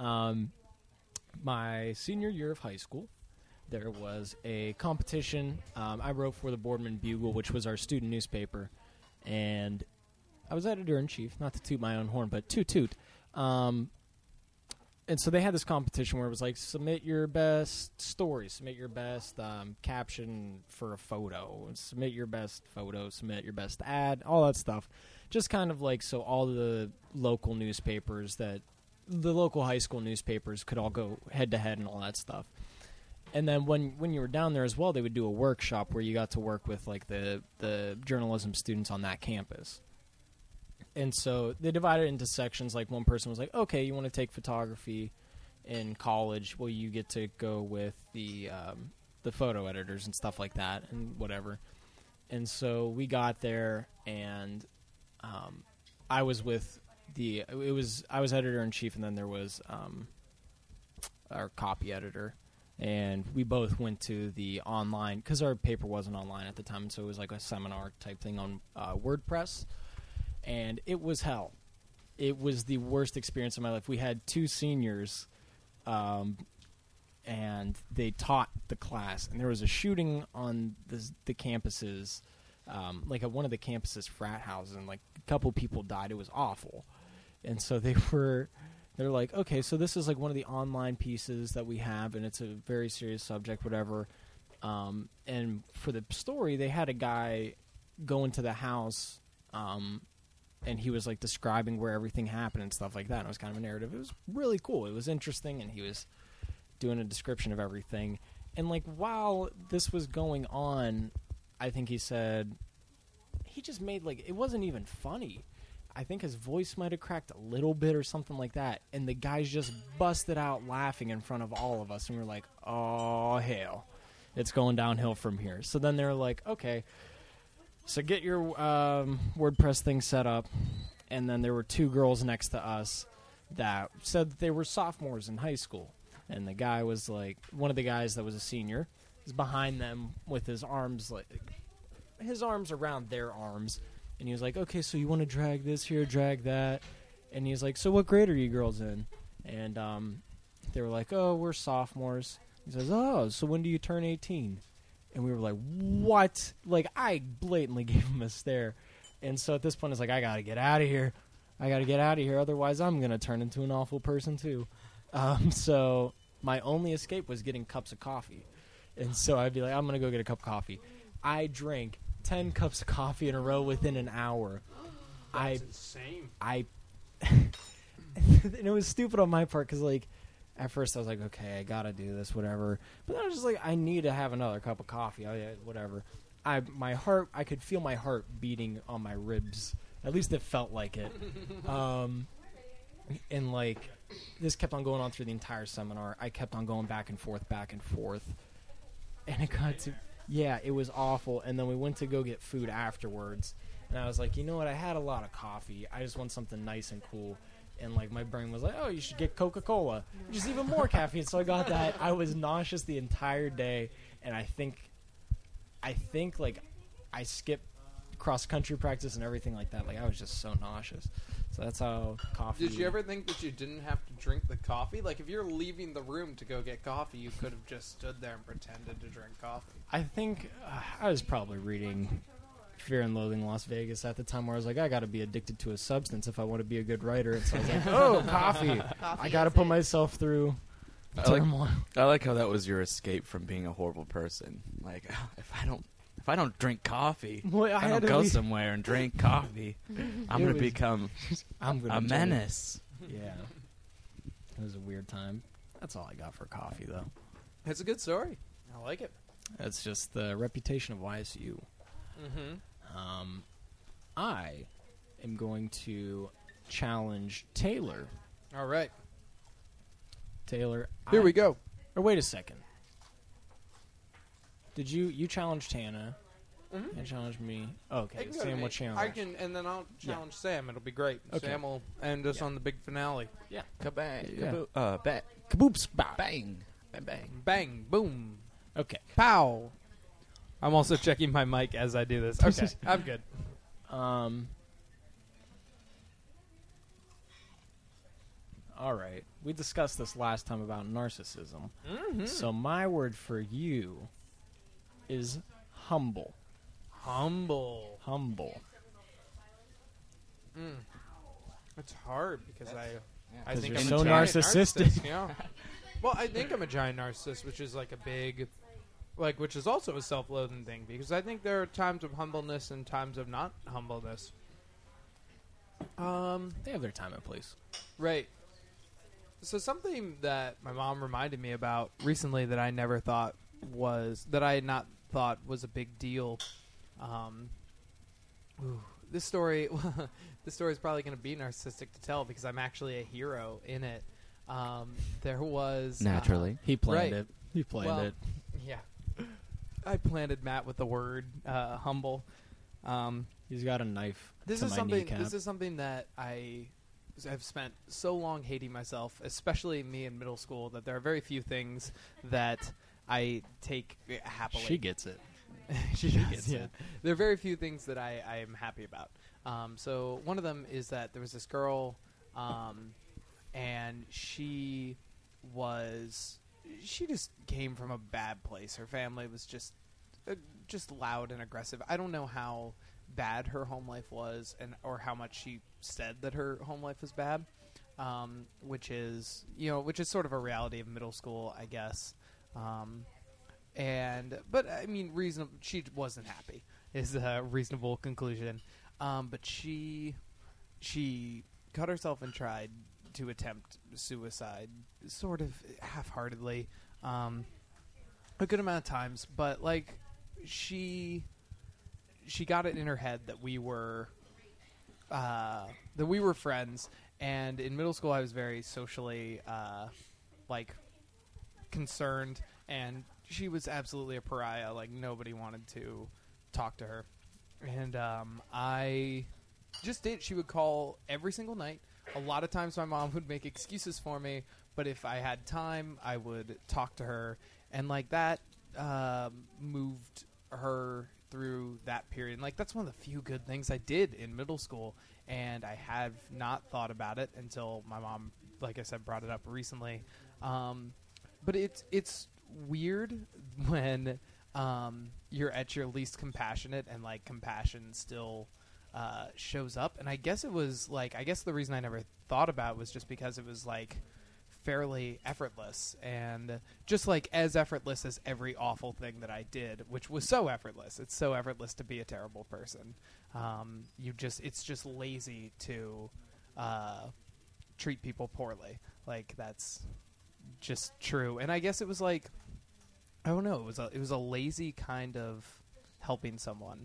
Speaker 2: My senior year of high school, there was a competition. I wrote for the Boardman Bugle, which was our student newspaper, and I was editor-in-chief, not to toot my own horn, but toot. And so they had this competition where it was like, submit your best story, submit your best caption for a photo, submit your best photo, submit your best ad, all that stuff. Just kind of like so all the local newspapers the local high school newspapers could all go head-to-head and all that stuff. And then when you were down there as well, they would do a workshop where you got to work with like the journalism students on that campus. And so they divided it into sections. Like one person was like, okay, you want to take photography in college. Well, you get to go with the photo editors and stuff like that and whatever. And so we got there, and I was with I was editor-in-chief, and then there was our copy editor. And we both went to the online, because our paper wasn't online at the time, so it was like a seminar type thing on WordPress. And it was hell. It was the worst experience of my life. We had two seniors, and they taught the class. And there was a shooting on the campuses, like at one of the campuses' frat houses, and like a couple people died. It was awful. And so they're like, okay, so this is like one of the online pieces that we have, and it's a very serious subject, whatever. And for the story, they had a guy go into the house, and he was like describing where everything happened and stuff like that. And it was kind of a narrative. It was really cool. It was interesting, and he was doing a description of everything. And like while this was going on, I think he said he just made like it wasn't even funny. I think his voice might have cracked a little bit or something like that. And the guys just busted out laughing in front of all of us. And we were like, oh, hell. It's going downhill from here. So then they were like, okay, so get your WordPress thing set up. And then there were two girls next to us that said that they were sophomores in high school. And the guy was like, one of the guys that was a senior is behind them with his arms around their arms. And he was like, okay, so you want to drag this here, drag that. And he's like, so what grade are you girls in? And they were like, oh, we're sophomores. He says, oh, so when do you turn 18? And we were like, what? Like, I blatantly gave him a stare. And so at this point, it's like, I got to get out of here. Otherwise, I'm going to turn into an awful person, too. So my only escape was getting cups of coffee. And so I'd be like, I'm going to go get a cup of coffee. I drank 10 cups of coffee in a row within an hour.
Speaker 1: That's insane.
Speaker 2: And it was stupid on my part because, like, at first I was like, okay, I gotta do this, whatever. But then I was just like, I need to have another cup of coffee, whatever. I could feel my heart beating on my ribs. At least it felt like it. And, like, this kept on going on through the entire seminar. I kept on going back and forth. And it got to... Yeah, it was awful. And then we went to go get food afterwards. And I was like, you know what? I had a lot of coffee. I just want something nice and cool. and like my brain was like, oh, you should get Coca-Cola, which is even more caffeine. So I got that. I was nauseous the entire day, and I think like I skipped cross country practice and everything like that. Like I was just so nauseous. So that's how coffee.
Speaker 1: Did you ever think that you didn't have to drink the coffee? Like if you're leaving the room to go get coffee, you could have just stood there and pretended to drink coffee.
Speaker 2: I think I was probably reading Fear and Loathing in Las Vegas at the time, where I was like, I got to be addicted to a substance if I want to be a good writer. And so I was like, oh, coffee. I got to put myself through turmoil.
Speaker 3: I like how that was your escape from being a horrible person. Like, if I don't drink coffee,
Speaker 2: Well,
Speaker 3: I don't go somewhere and drink coffee, I'm going to become a menace.
Speaker 2: Yeah. It was a weird time. That's all I got for coffee, though.
Speaker 1: It's a good story. I like it.
Speaker 2: That's just the reputation of YSU.
Speaker 1: Mm-hmm.
Speaker 2: I am going to challenge Taylor.
Speaker 1: All right.
Speaker 2: Taylor.
Speaker 1: Here we go.
Speaker 2: Or wait a second. Did you challenged Hannah?
Speaker 1: Mhm.
Speaker 2: And challenged me. Okay,
Speaker 1: It can go to
Speaker 2: Sam
Speaker 1: me.
Speaker 2: will challenge.
Speaker 1: I can, and then I'll challenge Sam. It'll be great.
Speaker 2: Okay.
Speaker 1: Sam will end us on the big finale.
Speaker 2: Yeah.
Speaker 3: Kabang.
Speaker 2: Yeah.
Speaker 3: Bang.
Speaker 2: Kaboops.
Speaker 3: Bang. Bang. Bang.
Speaker 1: Bang, boom,
Speaker 2: Okay.
Speaker 1: pow. I'm also checking my mic as I do this. Okay, I'm good.
Speaker 2: All right. We discussed this last time about narcissism.
Speaker 1: Mm-hmm.
Speaker 2: So my word for you is humble.
Speaker 1: Humble.
Speaker 2: Humble.
Speaker 1: It's hard because I
Speaker 2: 'Cause
Speaker 1: think
Speaker 2: you're
Speaker 1: I'm
Speaker 2: so
Speaker 1: a giant
Speaker 2: narcissistic.
Speaker 1: Yeah. Well, I think I'm a giant narcissist, which is like a big, like, which is also a self-loathing thing because I think there are times of humbleness and times of not humbleness.
Speaker 2: They have their time and place.
Speaker 1: Right. So something that my mom reminded me about recently that I never thought was that I had not thought was a big deal. This story, this story is probably going to be narcissistic to tell because I'm actually a hero in it. There was
Speaker 3: Naturally.
Speaker 2: He planned
Speaker 1: Right.
Speaker 2: it. He planned
Speaker 1: well,
Speaker 2: it.
Speaker 1: Yeah, I planted Matt with the word humble.
Speaker 2: He's got a knife
Speaker 1: This
Speaker 2: to
Speaker 1: is
Speaker 2: my
Speaker 1: something.
Speaker 2: kneecap.
Speaker 1: This is something that I've spent so long hating myself, especially me in middle school, that there are very few things that I take happily.
Speaker 2: She gets it.
Speaker 1: she does,
Speaker 2: gets
Speaker 1: yeah.
Speaker 2: it.
Speaker 1: There are very few things that I am happy about. So one of them is that there was this girl, and she just came from a bad place. Her family was just loud and aggressive. I don't know how bad her home life was, or how much she said that her home life was bad, which is sort of a reality of middle school, I guess. But I mean, reasonable. She wasn't happy is a reasonable conclusion. But she cut herself and tried to attempt suicide, sort of half-heartedly, a good amount of times. But like, she got it in her head that we were friends. And in middle school, I was very socially concerned, and she was absolutely a pariah. Like, nobody wanted to talk to her. And I just did. She would call every single night. A lot of times my mom would make excuses for me, but if I had time, I would talk to her. And, like, that moved her through that period. And, like, that's one of the few good things I did in middle school. And I have not thought about it until my mom, like I said, brought it up recently. But it's weird when you're at your least compassionate and like compassion still shows up. And I guess it was like, the reason I never thought about it was just because it was like fairly effortless, and just like as effortless as every awful thing that I did, which was so effortless. It's so effortless to be a terrible person. It's just lazy to treat people poorly. Like, that's just true. And I guess it was like, I don't know, it was a lazy kind of helping someone.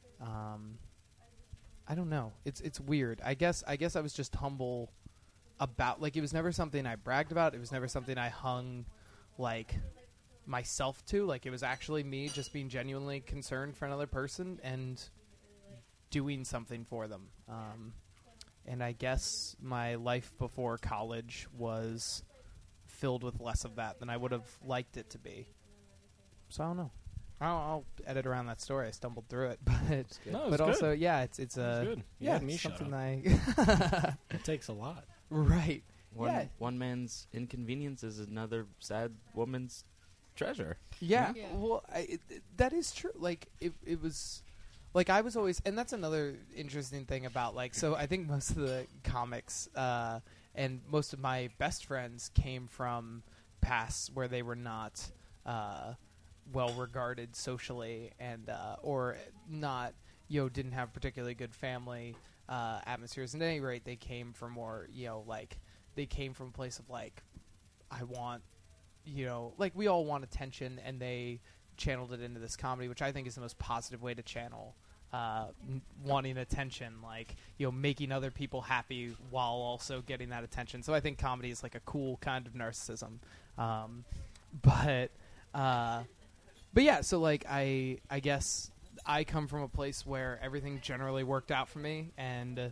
Speaker 1: I don't know. It's weird. I guess I was just humble about, like, it was never something I bragged about. It was never something I hung like myself to. Like, it was actually me just being genuinely concerned for another person and doing something for them. and I guess my life before college was filled with less of that than I would have liked it to be. So I don't know. I'll edit around that story. I stumbled through it, but
Speaker 2: No,
Speaker 1: but also yeah, it's
Speaker 2: It's
Speaker 1: a
Speaker 2: good. You
Speaker 1: yeah,
Speaker 2: had me
Speaker 1: it's
Speaker 2: shut
Speaker 1: something
Speaker 2: up.
Speaker 1: I
Speaker 2: It takes a lot.
Speaker 1: right.
Speaker 3: One
Speaker 1: Yeah.
Speaker 3: one man's inconvenience is another sad woman's treasure.
Speaker 1: Yeah,
Speaker 4: Yeah.
Speaker 1: well, that is true. Like, it was, like, I was always, and that's another interesting thing about, like, so I think most of the comics and most of my best friends came from pasts where they were not well regarded socially and or not, didn't have particularly good family atmospheres. At any rate, they came from more, like, they came from a place of, like, I want, like we all want attention, and they channeled it into this comedy, which I think is the most positive way to channel wanting attention, like, making other people happy while also getting that attention. So I think comedy is like a cool kind of narcissism. But yeah, so like I guess I come from a place where everything generally worked out for me, and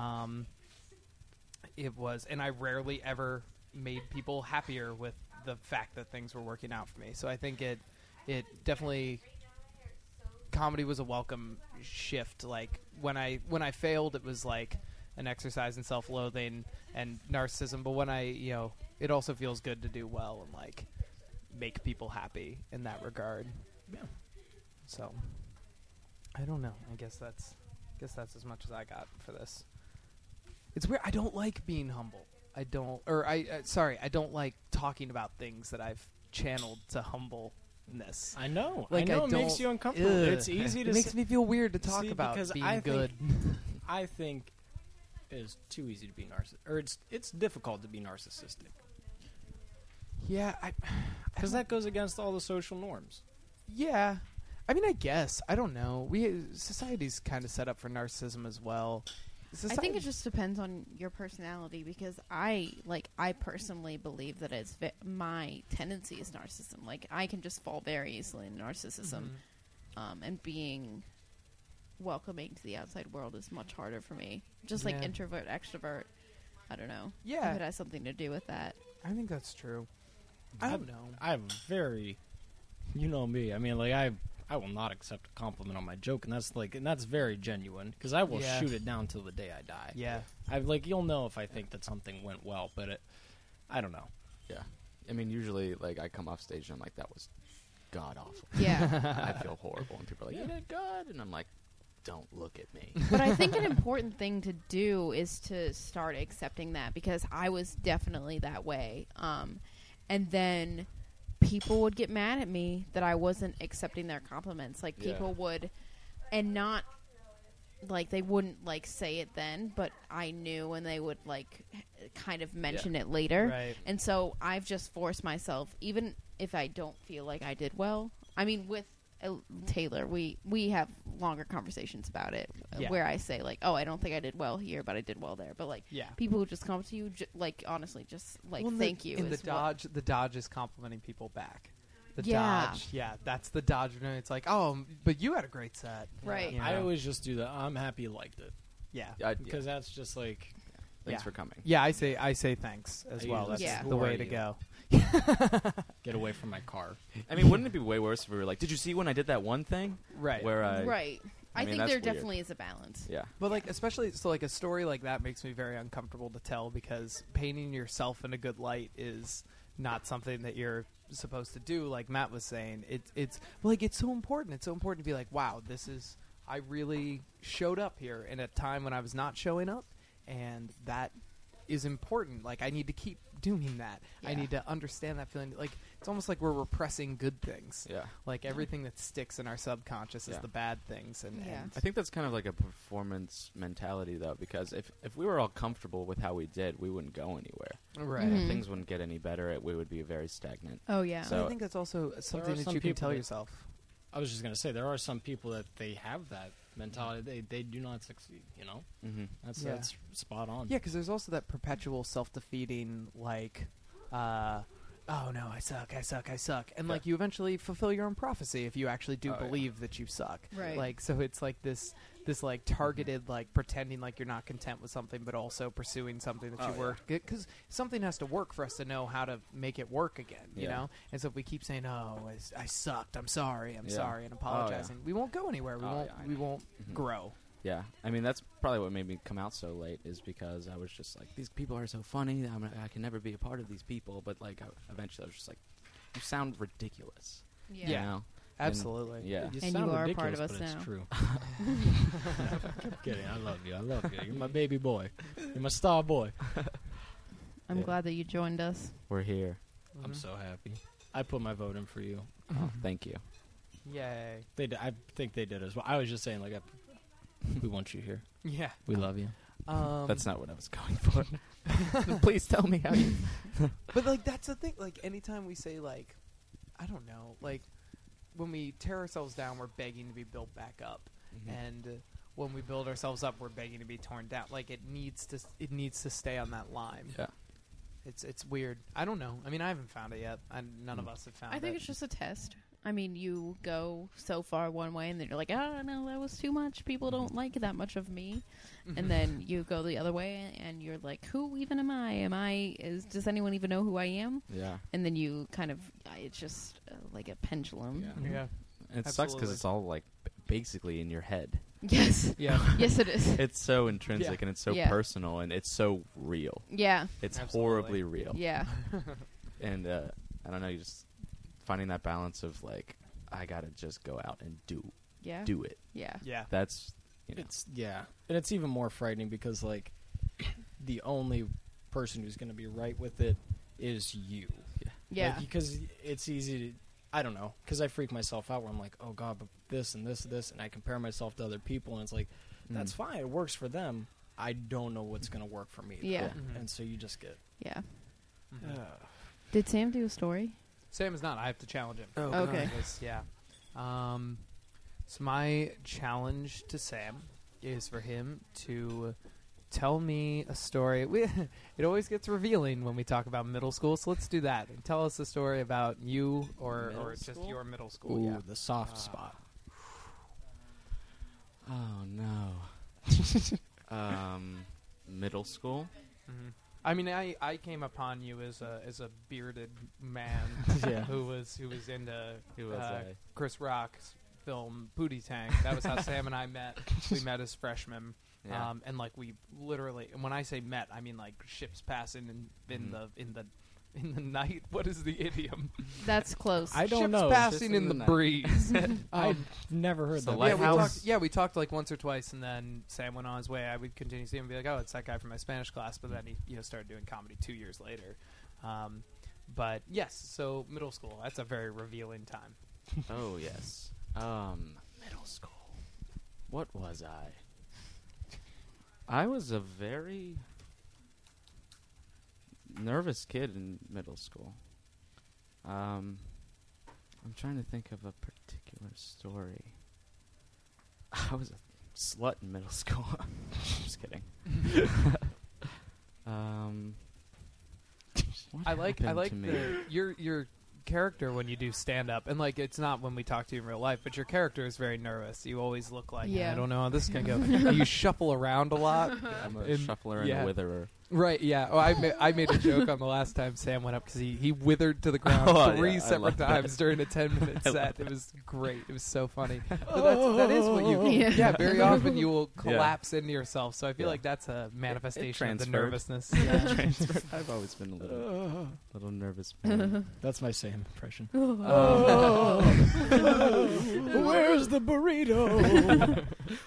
Speaker 1: and I rarely ever made people happier with the fact that things were working out for me. So I think it definitely, comedy was a welcome shift. Like when I failed, it was like an exercise in self-loathing and narcissism. But when it also feels good to do well and like make people happy in that regard.
Speaker 2: Yeah.
Speaker 1: So I don't know. I guess that's as much as I got for this. It's weird. I don't like being humble. I don't like talking about things that I've channeled to humbleness.
Speaker 2: I know.
Speaker 1: Like,
Speaker 2: I know
Speaker 1: I
Speaker 2: it makes
Speaker 1: don't-
Speaker 2: you uncomfortable.
Speaker 1: Ugh.
Speaker 2: It's easy to
Speaker 1: It makes me feel weird to talk
Speaker 2: See,
Speaker 1: about
Speaker 2: because
Speaker 1: being
Speaker 2: I
Speaker 1: good.
Speaker 2: I think it's too easy to be narcissistic, or it's difficult to be narcissistic
Speaker 1: Yeah,
Speaker 2: because that goes against all the social norms.
Speaker 1: yeah. I mean, I guess I don't know. Society's kind of set up for narcissism as well.
Speaker 4: I think it just depends on your personality, because I personally believe that my tendency is narcissism. Like, I can just fall very easily in narcissism, and being welcoming to the outside world is much harder for me. Just like
Speaker 1: Yeah.
Speaker 4: introvert, extrovert. I don't know.
Speaker 1: Yeah.
Speaker 4: If it has something to do with that.
Speaker 1: I think that's true. I don't know.
Speaker 2: I have very, you know me. I mean, like I will not accept a compliment on my joke, and that's very genuine, because I will
Speaker 1: Yeah.
Speaker 2: shoot it down till the day I die.
Speaker 1: Yeah.
Speaker 2: You'll know if I think that something went well, but I don't know.
Speaker 3: Yeah. I mean, usually, like, I come off stage and I'm like, that was god awful.
Speaker 4: Yeah.
Speaker 3: I feel horrible, and people are like, you did good, and I'm like, don't look at me.
Speaker 4: But I think an important thing to do is to start accepting that, because I was definitely that way. And then people would get mad at me that I wasn't accepting their compliments. Like, people would, and not, like, they wouldn't, like, say it then, but I knew, and they would, like, kind of mention it later.
Speaker 1: Right.
Speaker 4: And so I've just forced myself, even if I don't feel like I did well. I mean, with Taylor, we have longer conversations about it,
Speaker 1: Yeah.
Speaker 4: where I say, like, oh, I don't think I did well here, but I did well there. But, like,
Speaker 1: Yeah.
Speaker 4: people who just come to you, like, honestly, just, like,
Speaker 1: Well,
Speaker 4: thank you.
Speaker 1: In the
Speaker 4: is what-
Speaker 1: Dodge is complimenting people back. The
Speaker 4: Yeah.
Speaker 1: Dodge, yeah, that's the Dodge. It's like, oh, but you had a great set,
Speaker 4: Right.
Speaker 1: You
Speaker 2: I
Speaker 1: know?
Speaker 2: always just do that. I'm happy you liked it,
Speaker 1: yeah,
Speaker 2: because that's just like
Speaker 3: Thanks
Speaker 1: Yeah.
Speaker 3: for coming.
Speaker 1: yeah. I say thanks as
Speaker 2: I
Speaker 1: well.
Speaker 2: usually
Speaker 1: That's
Speaker 4: say,
Speaker 1: the
Speaker 2: "Who
Speaker 1: way
Speaker 2: are
Speaker 1: to
Speaker 2: you?"
Speaker 1: go.
Speaker 2: get away from my car.
Speaker 3: I mean, wouldn't it be way worse if we were like, did you see when I did that one thing?
Speaker 1: Right.
Speaker 3: Where I...
Speaker 4: right. I
Speaker 3: mean,
Speaker 4: think
Speaker 3: that's
Speaker 4: there
Speaker 3: weird.
Speaker 4: definitely is a balance.
Speaker 3: Yeah.
Speaker 1: But like, especially so, like a story like that makes me very uncomfortable to tell, because painting yourself in a good light is not something that you're supposed to do. Like Matt was saying, it's like it's so important. It's so important to be like, wow, I really showed up here in a time when I was not showing up, and that is important. Like, I need to keep doing that. I
Speaker 4: Yeah.
Speaker 1: need to understand that feeling. Like, it's almost like we're repressing good things.
Speaker 3: Yeah.
Speaker 1: Like everything that sticks in our subconscious is
Speaker 3: Yeah.
Speaker 1: the bad things, and,
Speaker 4: Yeah.
Speaker 1: and
Speaker 3: I think that's kind of like a performance mentality, though, because if we were all comfortable with how we did, we wouldn't go anywhere.
Speaker 1: right.
Speaker 4: Mhm.
Speaker 3: Things wouldn't get any better. We would be very stagnant.
Speaker 4: Oh, yeah.
Speaker 1: So I
Speaker 3: So-
Speaker 1: think that's also something that
Speaker 2: some
Speaker 1: you can
Speaker 2: people
Speaker 1: tell
Speaker 2: that-
Speaker 1: yourself.
Speaker 2: I was just gonna say there are some people that they have that mentality. They do not succeed. You know,
Speaker 3: Mm-hmm.
Speaker 1: Yeah.
Speaker 2: that's spot on.
Speaker 1: Yeah, because there's also that perpetual self-defeating, like, oh no, I suck, and
Speaker 3: Yeah.
Speaker 1: like you eventually fulfill your own prophecy if you actually do
Speaker 3: Oh, yeah.
Speaker 1: believe that you suck.
Speaker 4: Right.
Speaker 1: Like, so it's like this like targeted, like pretending like you're not content with something, but also pursuing something that
Speaker 3: Oh,
Speaker 1: you
Speaker 3: yeah.
Speaker 1: work, because something has to work for us to know how to make it work again, you
Speaker 3: Yeah.
Speaker 1: know. And so if we keep saying, "Oh, I sucked. I'm sorry. I'm
Speaker 3: Yeah.
Speaker 1: sorry," and
Speaker 3: Oh,
Speaker 1: apologizing, we won't go anywhere. We
Speaker 3: Oh,
Speaker 1: won't.
Speaker 3: yeah, I
Speaker 1: we
Speaker 3: know.
Speaker 1: won't
Speaker 3: Mhm.
Speaker 1: grow.
Speaker 3: Yeah, I mean that's probably what made me come out so late is because I was just like, these people are so funny. I can never be a part of these people. But like, eventually, I was just like, you sound ridiculous.
Speaker 4: Yeah.
Speaker 3: You know?
Speaker 1: Absolutely.
Speaker 3: Yeah.
Speaker 2: You
Speaker 4: And
Speaker 2: sound
Speaker 4: you are a
Speaker 2: ridiculous,
Speaker 4: part of us
Speaker 2: but it's
Speaker 4: now.
Speaker 2: true. I'm kidding. I love you. You're my baby boy. You're my star boy.
Speaker 4: I'm
Speaker 3: Yeah.
Speaker 4: glad that you joined us.
Speaker 3: We're here.
Speaker 2: I'm
Speaker 1: Mhm.
Speaker 2: so happy. I put my vote in for you.
Speaker 3: Oh, thank you.
Speaker 1: Yay.
Speaker 2: I think they did as well. I was just saying, like, we want you here.
Speaker 1: Yeah.
Speaker 2: We love you.
Speaker 3: That's not what I was going for. Please tell me how you.
Speaker 1: But like that's the thing. Like anytime we say like, I don't know, like when we tear ourselves down, we're begging to be built back up, and when we build ourselves up, we're begging to be torn down. Like it needs to stay on that line.
Speaker 3: Yeah.
Speaker 1: It's weird. I don't know. I mean, I haven't found it yet. None of us have found it.
Speaker 4: I think it's just a test. I mean, you go so far one way, and then you're like, oh, no, that was too much. People don't like that much of me. And then you go the other way, and you're like, who even am I? Does anyone even know who I am?
Speaker 3: Yeah.
Speaker 4: And then you kind of, it's just like a pendulum.
Speaker 3: Yeah.
Speaker 1: Yeah.
Speaker 3: And it sucks because
Speaker 1: Absolutely.
Speaker 3: it's all like basically in your head.
Speaker 4: Yes.
Speaker 1: Yeah.
Speaker 4: Yes, it is.
Speaker 3: It's so intrinsic
Speaker 1: Yeah.
Speaker 3: and it's so
Speaker 4: Yeah.
Speaker 3: personal and it's so real.
Speaker 4: Yeah.
Speaker 3: It's
Speaker 1: Absolutely.
Speaker 3: horribly real.
Speaker 4: Yeah.
Speaker 3: And I don't know, you just finding that balance of like, I gotta just go out and do
Speaker 4: Yeah.
Speaker 3: it.
Speaker 4: Yeah.
Speaker 1: Yeah.
Speaker 3: That's you know.
Speaker 2: And it's even more frightening because like the only person who's going to be right with it is you.
Speaker 4: Yeah.
Speaker 2: Like, because it's easy to, I don't know, because I freak myself out where I'm like, oh god, but this and this and this, and I compare myself to other people, and it's like, that's fine, it works for them. I don't know what's going to work for me. though.
Speaker 4: Yeah.
Speaker 1: Mhm.
Speaker 2: And so you just get.
Speaker 4: Yeah.
Speaker 1: Mhm.
Speaker 4: Did Sam do a story?
Speaker 1: Sam is not. I have to challenge him.
Speaker 3: Oh,
Speaker 4: Okay.
Speaker 1: Because, yeah. So my challenge to Sam is for him to tell me a story. It always gets revealing when we talk about middle school, so let's do that. And tell us a story about you or
Speaker 3: Middle
Speaker 1: just
Speaker 3: school?
Speaker 1: your middle school.
Speaker 2: Ooh,
Speaker 1: Yeah.
Speaker 2: the soft spot.
Speaker 3: Oh no. Middle school?
Speaker 1: Mhm. I mean, I came upon you as a bearded man
Speaker 2: Yeah.
Speaker 1: who was into
Speaker 3: Who was I?
Speaker 1: Chris Rock's film Booty Tank. That was how Sam and I met. We met as freshmen.
Speaker 3: Yeah.
Speaker 1: And like we literally, and when I say met, I mean like ships passing in the night. What is the idiom?
Speaker 4: That's close.
Speaker 2: I don't
Speaker 1: ships
Speaker 2: know.
Speaker 1: passing
Speaker 3: Just
Speaker 1: in
Speaker 3: in
Speaker 1: the
Speaker 3: the night.
Speaker 1: breeze.
Speaker 2: I've never heard
Speaker 3: So
Speaker 2: that.
Speaker 3: like- Lighthouse?
Speaker 1: we talked like once or twice, and then Sam went on his way. I would continue to see him and be like, "Oh, it's that guy from my Spanish class." But then he started doing comedy 2 years later. But yes, so middle school. That's a very revealing time.
Speaker 3: Oh yes. Middle school. What was I? I was a very nervous kid in middle school. I'm trying to think of a particular story. I was a slut in middle school. Just kidding. What
Speaker 1: I like
Speaker 3: happened to me?
Speaker 1: your character when you do stand up, and like it's not when we talk to you in real life, but your character is very nervous. You always look like
Speaker 4: Yeah.
Speaker 1: I don't know how this is gonna go. And you shuffle around a lot.
Speaker 3: I'm a
Speaker 1: and-
Speaker 3: shuffler and
Speaker 1: yeah.
Speaker 3: a witherer.
Speaker 1: Right, yeah. Oh, I made a joke on the last time Sam went up because he withered to the ground
Speaker 3: Oh,
Speaker 1: three
Speaker 3: yeah, I
Speaker 1: separate
Speaker 3: love that.
Speaker 1: times during a 10-minute
Speaker 3: I love
Speaker 1: set. It was great. It was so funny. But that is what you.
Speaker 4: Yeah.
Speaker 1: Yeah, very often you will collapse into yourself. So I feel
Speaker 3: Yeah.
Speaker 1: like that's a manifestation of the
Speaker 3: transferred.
Speaker 1: nervousness.
Speaker 3: Yeah. Transferred. I've always been a little nervous man.
Speaker 2: That's my Sam impression.
Speaker 1: Oh.
Speaker 2: Where's the burrito?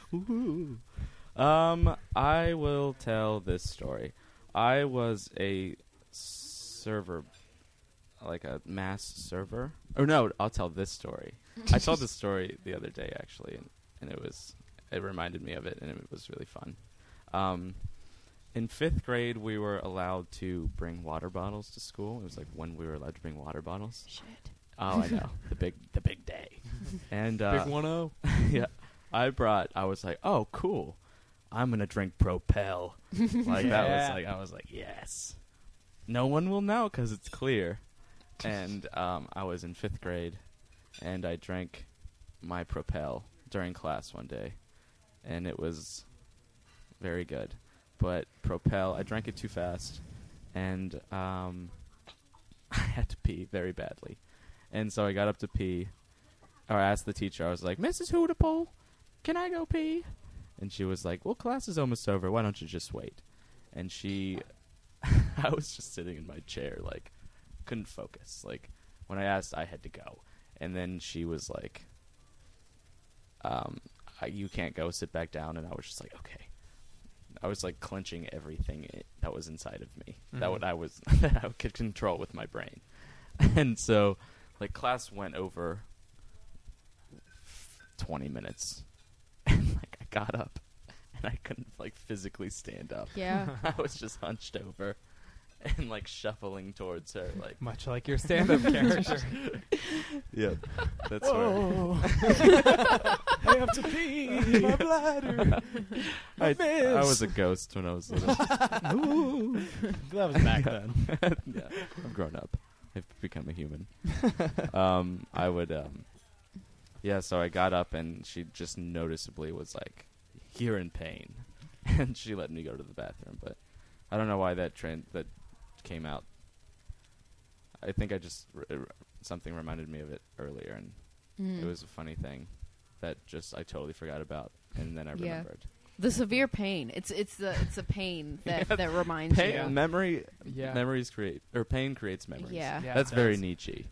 Speaker 3: I will tell this story. I was a server, like a mass server. Or no, I'll tell this story. I told this story the other day actually, and it reminded me of it, and it was really fun. In 5th grade, we were allowed to bring water bottles to school. It was like when we were allowed to bring water bottles.
Speaker 4: Shit.
Speaker 3: Oh, I know, the big day. And
Speaker 1: Big 1-0.
Speaker 3: yeah, I was like, oh, cool. I'm gonna drink Propel. Like that was
Speaker 1: Yeah.
Speaker 3: like I was like, yes. No one will know because it's clear. and I was in 5th grade, and I drank my Propel during class one day, and it was very good. But Propel, I drank it too fast, and I had to pee very badly. And so I got up to pee, or I asked the teacher, I was like, Mrs. Hootapole, can I go pee? And she was like, well, class is almost over. Why don't you just wait? And I was just sitting in my chair, like, couldn't focus. Like, when I asked, I had to go. And then she was like, you can't go, sit back down. And I was just like, okay. I was like clenching everything that was inside of me, that I could control with my brain. And so, like, class went over 20 minutes, and like I got up, and I couldn't like physically stand up.
Speaker 4: Yeah.
Speaker 3: I was just hunched over, and like shuffling towards her, like
Speaker 1: Much like your stand-up character.
Speaker 3: yeah, that's
Speaker 2: Whoa. I have to pee.
Speaker 1: My bladder.
Speaker 3: I was a ghost when I was little.
Speaker 2: Ooh. That was back then.
Speaker 3: Yeah, I've grown up. I've become a human. I would, so I got up, and she just noticeably was like, "You're in pain," and she let me go to the bathroom. But I don't know why that came out. I think I just something reminded me of it earlier, and it was a funny thing that just I totally forgot about, and then I remembered.
Speaker 4: The severe pain. It's the pain that that reminds
Speaker 3: Pain,
Speaker 4: you.
Speaker 3: memory,
Speaker 1: Yeah.
Speaker 3: memories create, or pain creates memories.
Speaker 4: Yeah.
Speaker 1: Yeah,
Speaker 3: That's
Speaker 1: it
Speaker 3: very
Speaker 1: does.
Speaker 3: Nietzsche.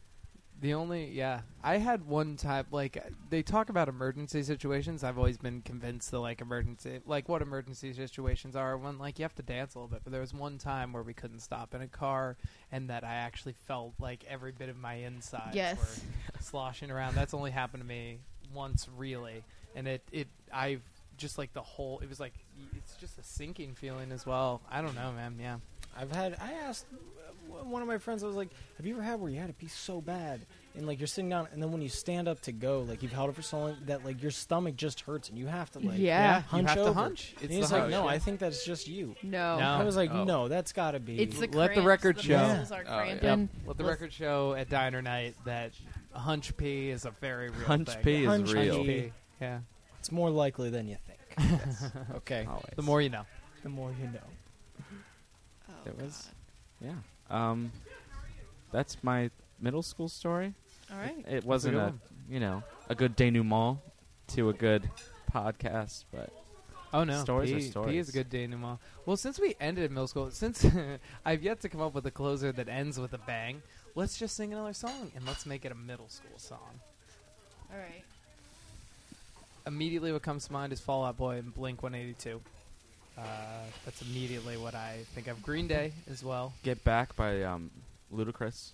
Speaker 1: I had one time, like, they talk about emergency situations. I've always been convinced that, like, what emergency situations are when, like, you have to dance a little bit. But there was one time where we couldn't stop in a car, and that I actually felt like every bit of my insides
Speaker 4: Yes.
Speaker 1: were sloshing around. That's only happened to me once, really. And I've just, like, it was like, it's just a sinking feeling as well. I don't know, man. Yeah.
Speaker 2: I asked one of my friends, I was like, have you ever had where you had to pee so bad and like you're sitting down and then when you stand up to go, like you've held it for so long that like your stomach just hurts and you have to like
Speaker 4: Yeah.
Speaker 2: hunch
Speaker 1: you have
Speaker 2: over.
Speaker 1: to hunch.
Speaker 2: And
Speaker 1: It's
Speaker 2: he's
Speaker 1: the
Speaker 2: like,
Speaker 1: hunch,
Speaker 2: no,
Speaker 1: yeah.
Speaker 2: I think that's just you.
Speaker 4: No.
Speaker 1: No.
Speaker 2: I was like,
Speaker 3: Oh.
Speaker 2: no, that's got to be.
Speaker 4: It's the
Speaker 1: Let the
Speaker 4: cramps,
Speaker 1: record
Speaker 4: the
Speaker 1: show.
Speaker 4: muscles are
Speaker 3: Oh, yeah.
Speaker 4: cramping.
Speaker 1: Let the record show at Diner Night that hunch pee is a very real
Speaker 3: Hunch
Speaker 1: thing.
Speaker 3: pee is
Speaker 2: Hunch
Speaker 3: real.
Speaker 1: Hunch pee. Yeah.
Speaker 2: It's more likely than you think.
Speaker 3: Yes.
Speaker 2: Okay.
Speaker 3: Always.
Speaker 1: The more you know.
Speaker 2: The more you know.
Speaker 4: Oh,
Speaker 3: It was-
Speaker 4: God.
Speaker 3: Yeah. That's my middle school story.
Speaker 4: All right.
Speaker 3: It wasn't
Speaker 1: good
Speaker 3: a good denouement to a good podcast, but
Speaker 1: Oh no,
Speaker 3: Stories are
Speaker 1: P is
Speaker 3: stories.
Speaker 1: a good denouement. Well, since we ended in middle school, since I've yet to come up with a closer that ends with a bang, let's just sing another song and let's make it a middle school song.
Speaker 4: All right.
Speaker 1: Immediately, what comes to mind is Fall Out Boy and Blink 182. That's immediately what I think of. Green Day as well.
Speaker 3: Get Back by Ludacris.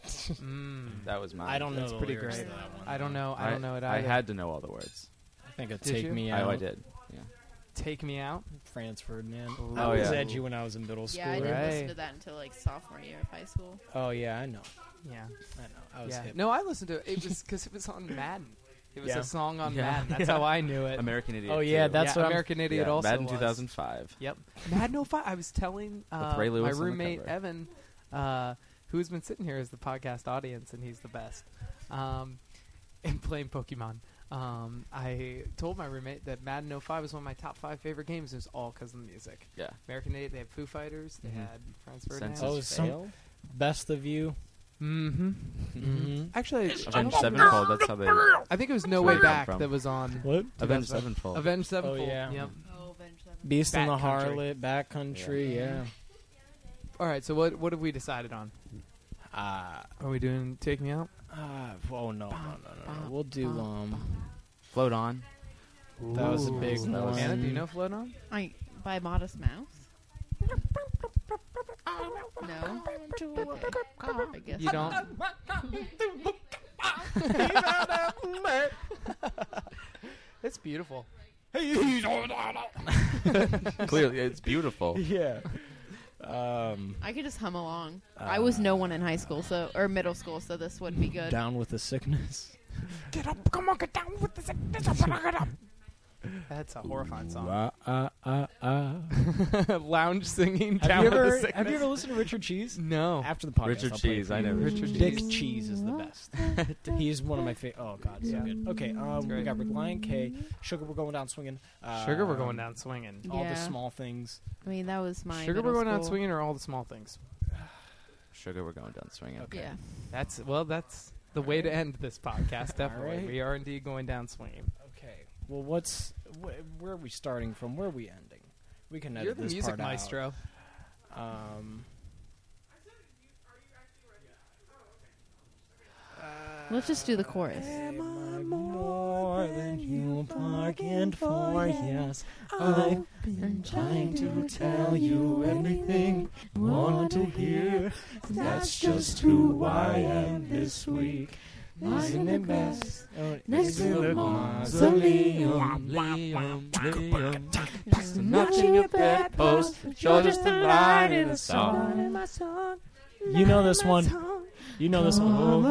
Speaker 3: That was mine.
Speaker 2: I don't know.
Speaker 1: That's
Speaker 2: the
Speaker 1: pretty
Speaker 2: lyrics
Speaker 1: great.
Speaker 2: to that one.
Speaker 1: I don't know. I don't know it
Speaker 3: I
Speaker 1: either.
Speaker 3: had to know all the words.
Speaker 2: I think it'd
Speaker 1: Did
Speaker 2: take
Speaker 1: you?
Speaker 2: me out.
Speaker 3: I did. Yeah.
Speaker 1: Take Me Out.
Speaker 2: Franz Ferdinand.
Speaker 1: Ooh.
Speaker 2: I
Speaker 3: Oh,
Speaker 2: was
Speaker 3: yeah.
Speaker 2: edgy when I was in middle school.
Speaker 4: Yeah, I didn't
Speaker 1: Right.
Speaker 4: listen to that until like sophomore year of high school.
Speaker 2: Oh yeah, I know.
Speaker 1: Yeah.
Speaker 2: I know. I was
Speaker 1: Yeah.
Speaker 2: hip.
Speaker 1: No, I listened to it. It was because it was on Madden. It was
Speaker 2: Yeah.
Speaker 1: a song on
Speaker 3: Yeah.
Speaker 1: Madden. That's how I knew it.
Speaker 3: American Idiot.
Speaker 2: Oh, yeah,
Speaker 3: 2.
Speaker 2: that's what I'm-
Speaker 1: American Idiot
Speaker 3: yeah,
Speaker 1: also
Speaker 3: Madden
Speaker 1: was.
Speaker 3: 2005.
Speaker 1: Yep. Madden 05. I was telling
Speaker 3: Ray Lewis
Speaker 1: my
Speaker 3: on the
Speaker 1: roommate
Speaker 3: cover.
Speaker 1: Evan, who's been sitting here as the podcast audience, and he's the best, and playing Pokemon. I told my roommate that Madden 05 was one of my top 5 favorite games. It was all because of the music.
Speaker 3: Yeah.
Speaker 1: American Idiot, they had Foo Fighters, they
Speaker 3: Mhm.
Speaker 1: had Franz Ferdinand.
Speaker 3: Census
Speaker 2: Oh,
Speaker 3: Fail?
Speaker 2: Best of You.
Speaker 1: Mm-hmm.
Speaker 2: Mm-hmm.
Speaker 1: Actually,
Speaker 3: Avenged Sevenfold. That's how they.
Speaker 1: I think it was No Way
Speaker 3: Where
Speaker 1: Back
Speaker 3: from?
Speaker 1: that was on
Speaker 2: What?
Speaker 3: Avenged
Speaker 1: 2007.
Speaker 3: Sevenfold.
Speaker 1: Avenged Sevenfold.
Speaker 2: yeah.
Speaker 1: Yep.
Speaker 4: Oh, Avenged Sevenfold.
Speaker 2: Beast in the
Speaker 1: Backcountry.
Speaker 2: Harlot, Backcountry. Yeah.
Speaker 1: All right. So what have we decided on?
Speaker 2: Ah.
Speaker 1: Are we doing Take Me Out?
Speaker 2: Oh no. We'll do
Speaker 3: Float On.
Speaker 2: That was a big
Speaker 1: Ooh.
Speaker 2: one.
Speaker 1: Anna, do you know Float On?
Speaker 4: By Modest Mouse. No. Okay. I guess
Speaker 1: You don't. It's beautiful.
Speaker 3: Clearly, it's beautiful.
Speaker 2: Yeah.
Speaker 4: I could just hum along. I was no one in high school, or middle school, so this would be good.
Speaker 2: Down with the Sickness.
Speaker 1: Get up, come on, get down with the sickness. That's a horrifying song.
Speaker 2: Have
Speaker 1: Lounge singing down
Speaker 2: you
Speaker 1: with the
Speaker 2: ever
Speaker 1: sickness.
Speaker 2: listened to Richard Cheese?
Speaker 1: No.
Speaker 2: After the podcast,
Speaker 3: Richard
Speaker 2: I'll play it
Speaker 3: Cheese,
Speaker 2: for
Speaker 3: I
Speaker 2: you.
Speaker 3: know
Speaker 1: Richard
Speaker 2: Dick
Speaker 1: Cheese.
Speaker 2: Cheese is the best. He's one of my favorite. Oh God, so
Speaker 1: Yeah.
Speaker 2: good. Okay, we
Speaker 1: great.
Speaker 2: got Reliant K, Sugar. We're going down swinging.
Speaker 1: Sugar, we're going down swinging.
Speaker 2: All the
Speaker 4: Yeah.
Speaker 2: small things.
Speaker 4: I mean, that was my
Speaker 1: Sugar, we're
Speaker 4: middle
Speaker 1: going down
Speaker 4: school.
Speaker 1: swinging, or all the small things.
Speaker 3: Sugar, we're going down swinging.
Speaker 2: Okay.
Speaker 4: Yeah.
Speaker 1: That's the way to end this podcast. Definitely,
Speaker 2: right.
Speaker 1: we are indeed going down swinging.
Speaker 2: Okay. Well, where are we starting from? Where are we ending? We can edit
Speaker 1: You're the
Speaker 2: this
Speaker 1: music
Speaker 2: part out.
Speaker 1: maestro.
Speaker 4: Let's just do the chorus.
Speaker 2: More than you bargained for, yes. I've been trying to tell you everything you want to hear. That's just who I am this week. Isn't it best?
Speaker 4: Next
Speaker 2: to the
Speaker 3: Mausoleum, notching your bedpost, show just the light in the song.
Speaker 2: You know this one. You know this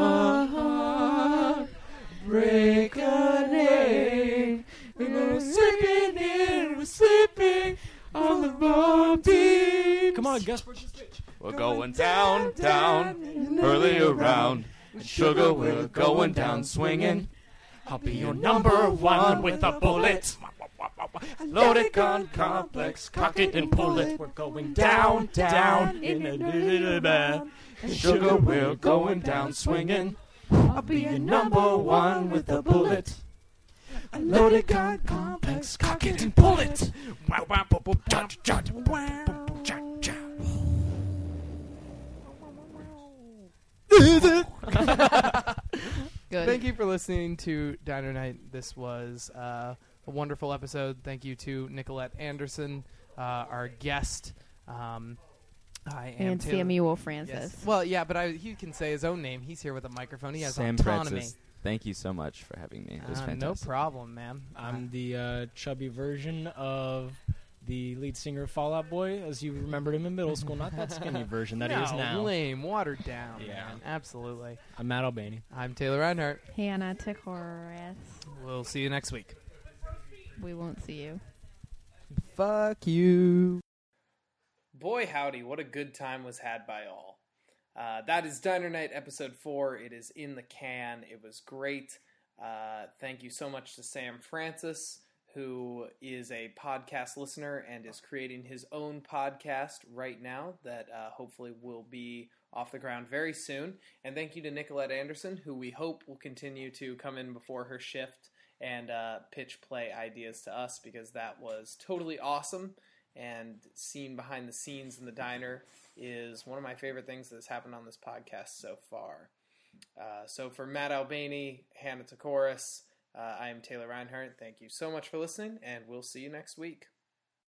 Speaker 2: one.
Speaker 3: Break a day, we're sleeping on the bone deep.
Speaker 2: Come on, Gus, push the stage.
Speaker 3: We're going down, early around. Sugar, we're going down swinging. I'll be your number one with a bullet. Loaded gun complex, cock it and pull it.
Speaker 2: We're going
Speaker 3: Down, down
Speaker 2: in a little bit.
Speaker 3: Sugar, we're going down swinging. I'll be your number one with a bullet. A loaded gun complex, cock it and pull it.
Speaker 4: Good.
Speaker 1: Thank you for listening to Diner Night. This was a wonderful episode. Thank you to Nicolette Anderson, our guest. I am
Speaker 4: And
Speaker 1: Taylor.
Speaker 4: Samuel Francis.
Speaker 1: Yes. Well, yeah, but he can say his own name. He's here with a microphone. He has
Speaker 3: Sam
Speaker 1: autonomy.
Speaker 3: Francis, thank you so much for having me. It was
Speaker 1: No
Speaker 3: fantastic.
Speaker 1: problem, man.
Speaker 2: I'm the chubby version of the lead singer of Fall Out Boy, as you remembered him in middle school. Not that skinny version that he is now.
Speaker 1: Lame, watered down.
Speaker 2: Yeah.
Speaker 1: Man. Absolutely.
Speaker 2: I'm Matt Albany.
Speaker 1: I'm Taylor Reinhardt.
Speaker 4: Hannah Tikoris.
Speaker 1: We'll see you next week.
Speaker 4: We won't see you.
Speaker 1: Fuck you. Boy, howdy, what a good time was had by all. That is Diner Night episode 4. It is in the can. It was great. Thank you so much to Sam Francis, who is a podcast listener and is creating his own podcast right now that hopefully will be off the ground very soon. And thank you to Nicolette Anderson, who we hope will continue to come in before her shift and pitch play ideas to us, because that was totally awesome. And seeing behind the scenes in the diner is one of my favorite things that has happened on this podcast so far. So for Matt Albany, Hannah Tikoris, I am Taylor Reinhardt. Thank you so much for listening, and we'll see you next week.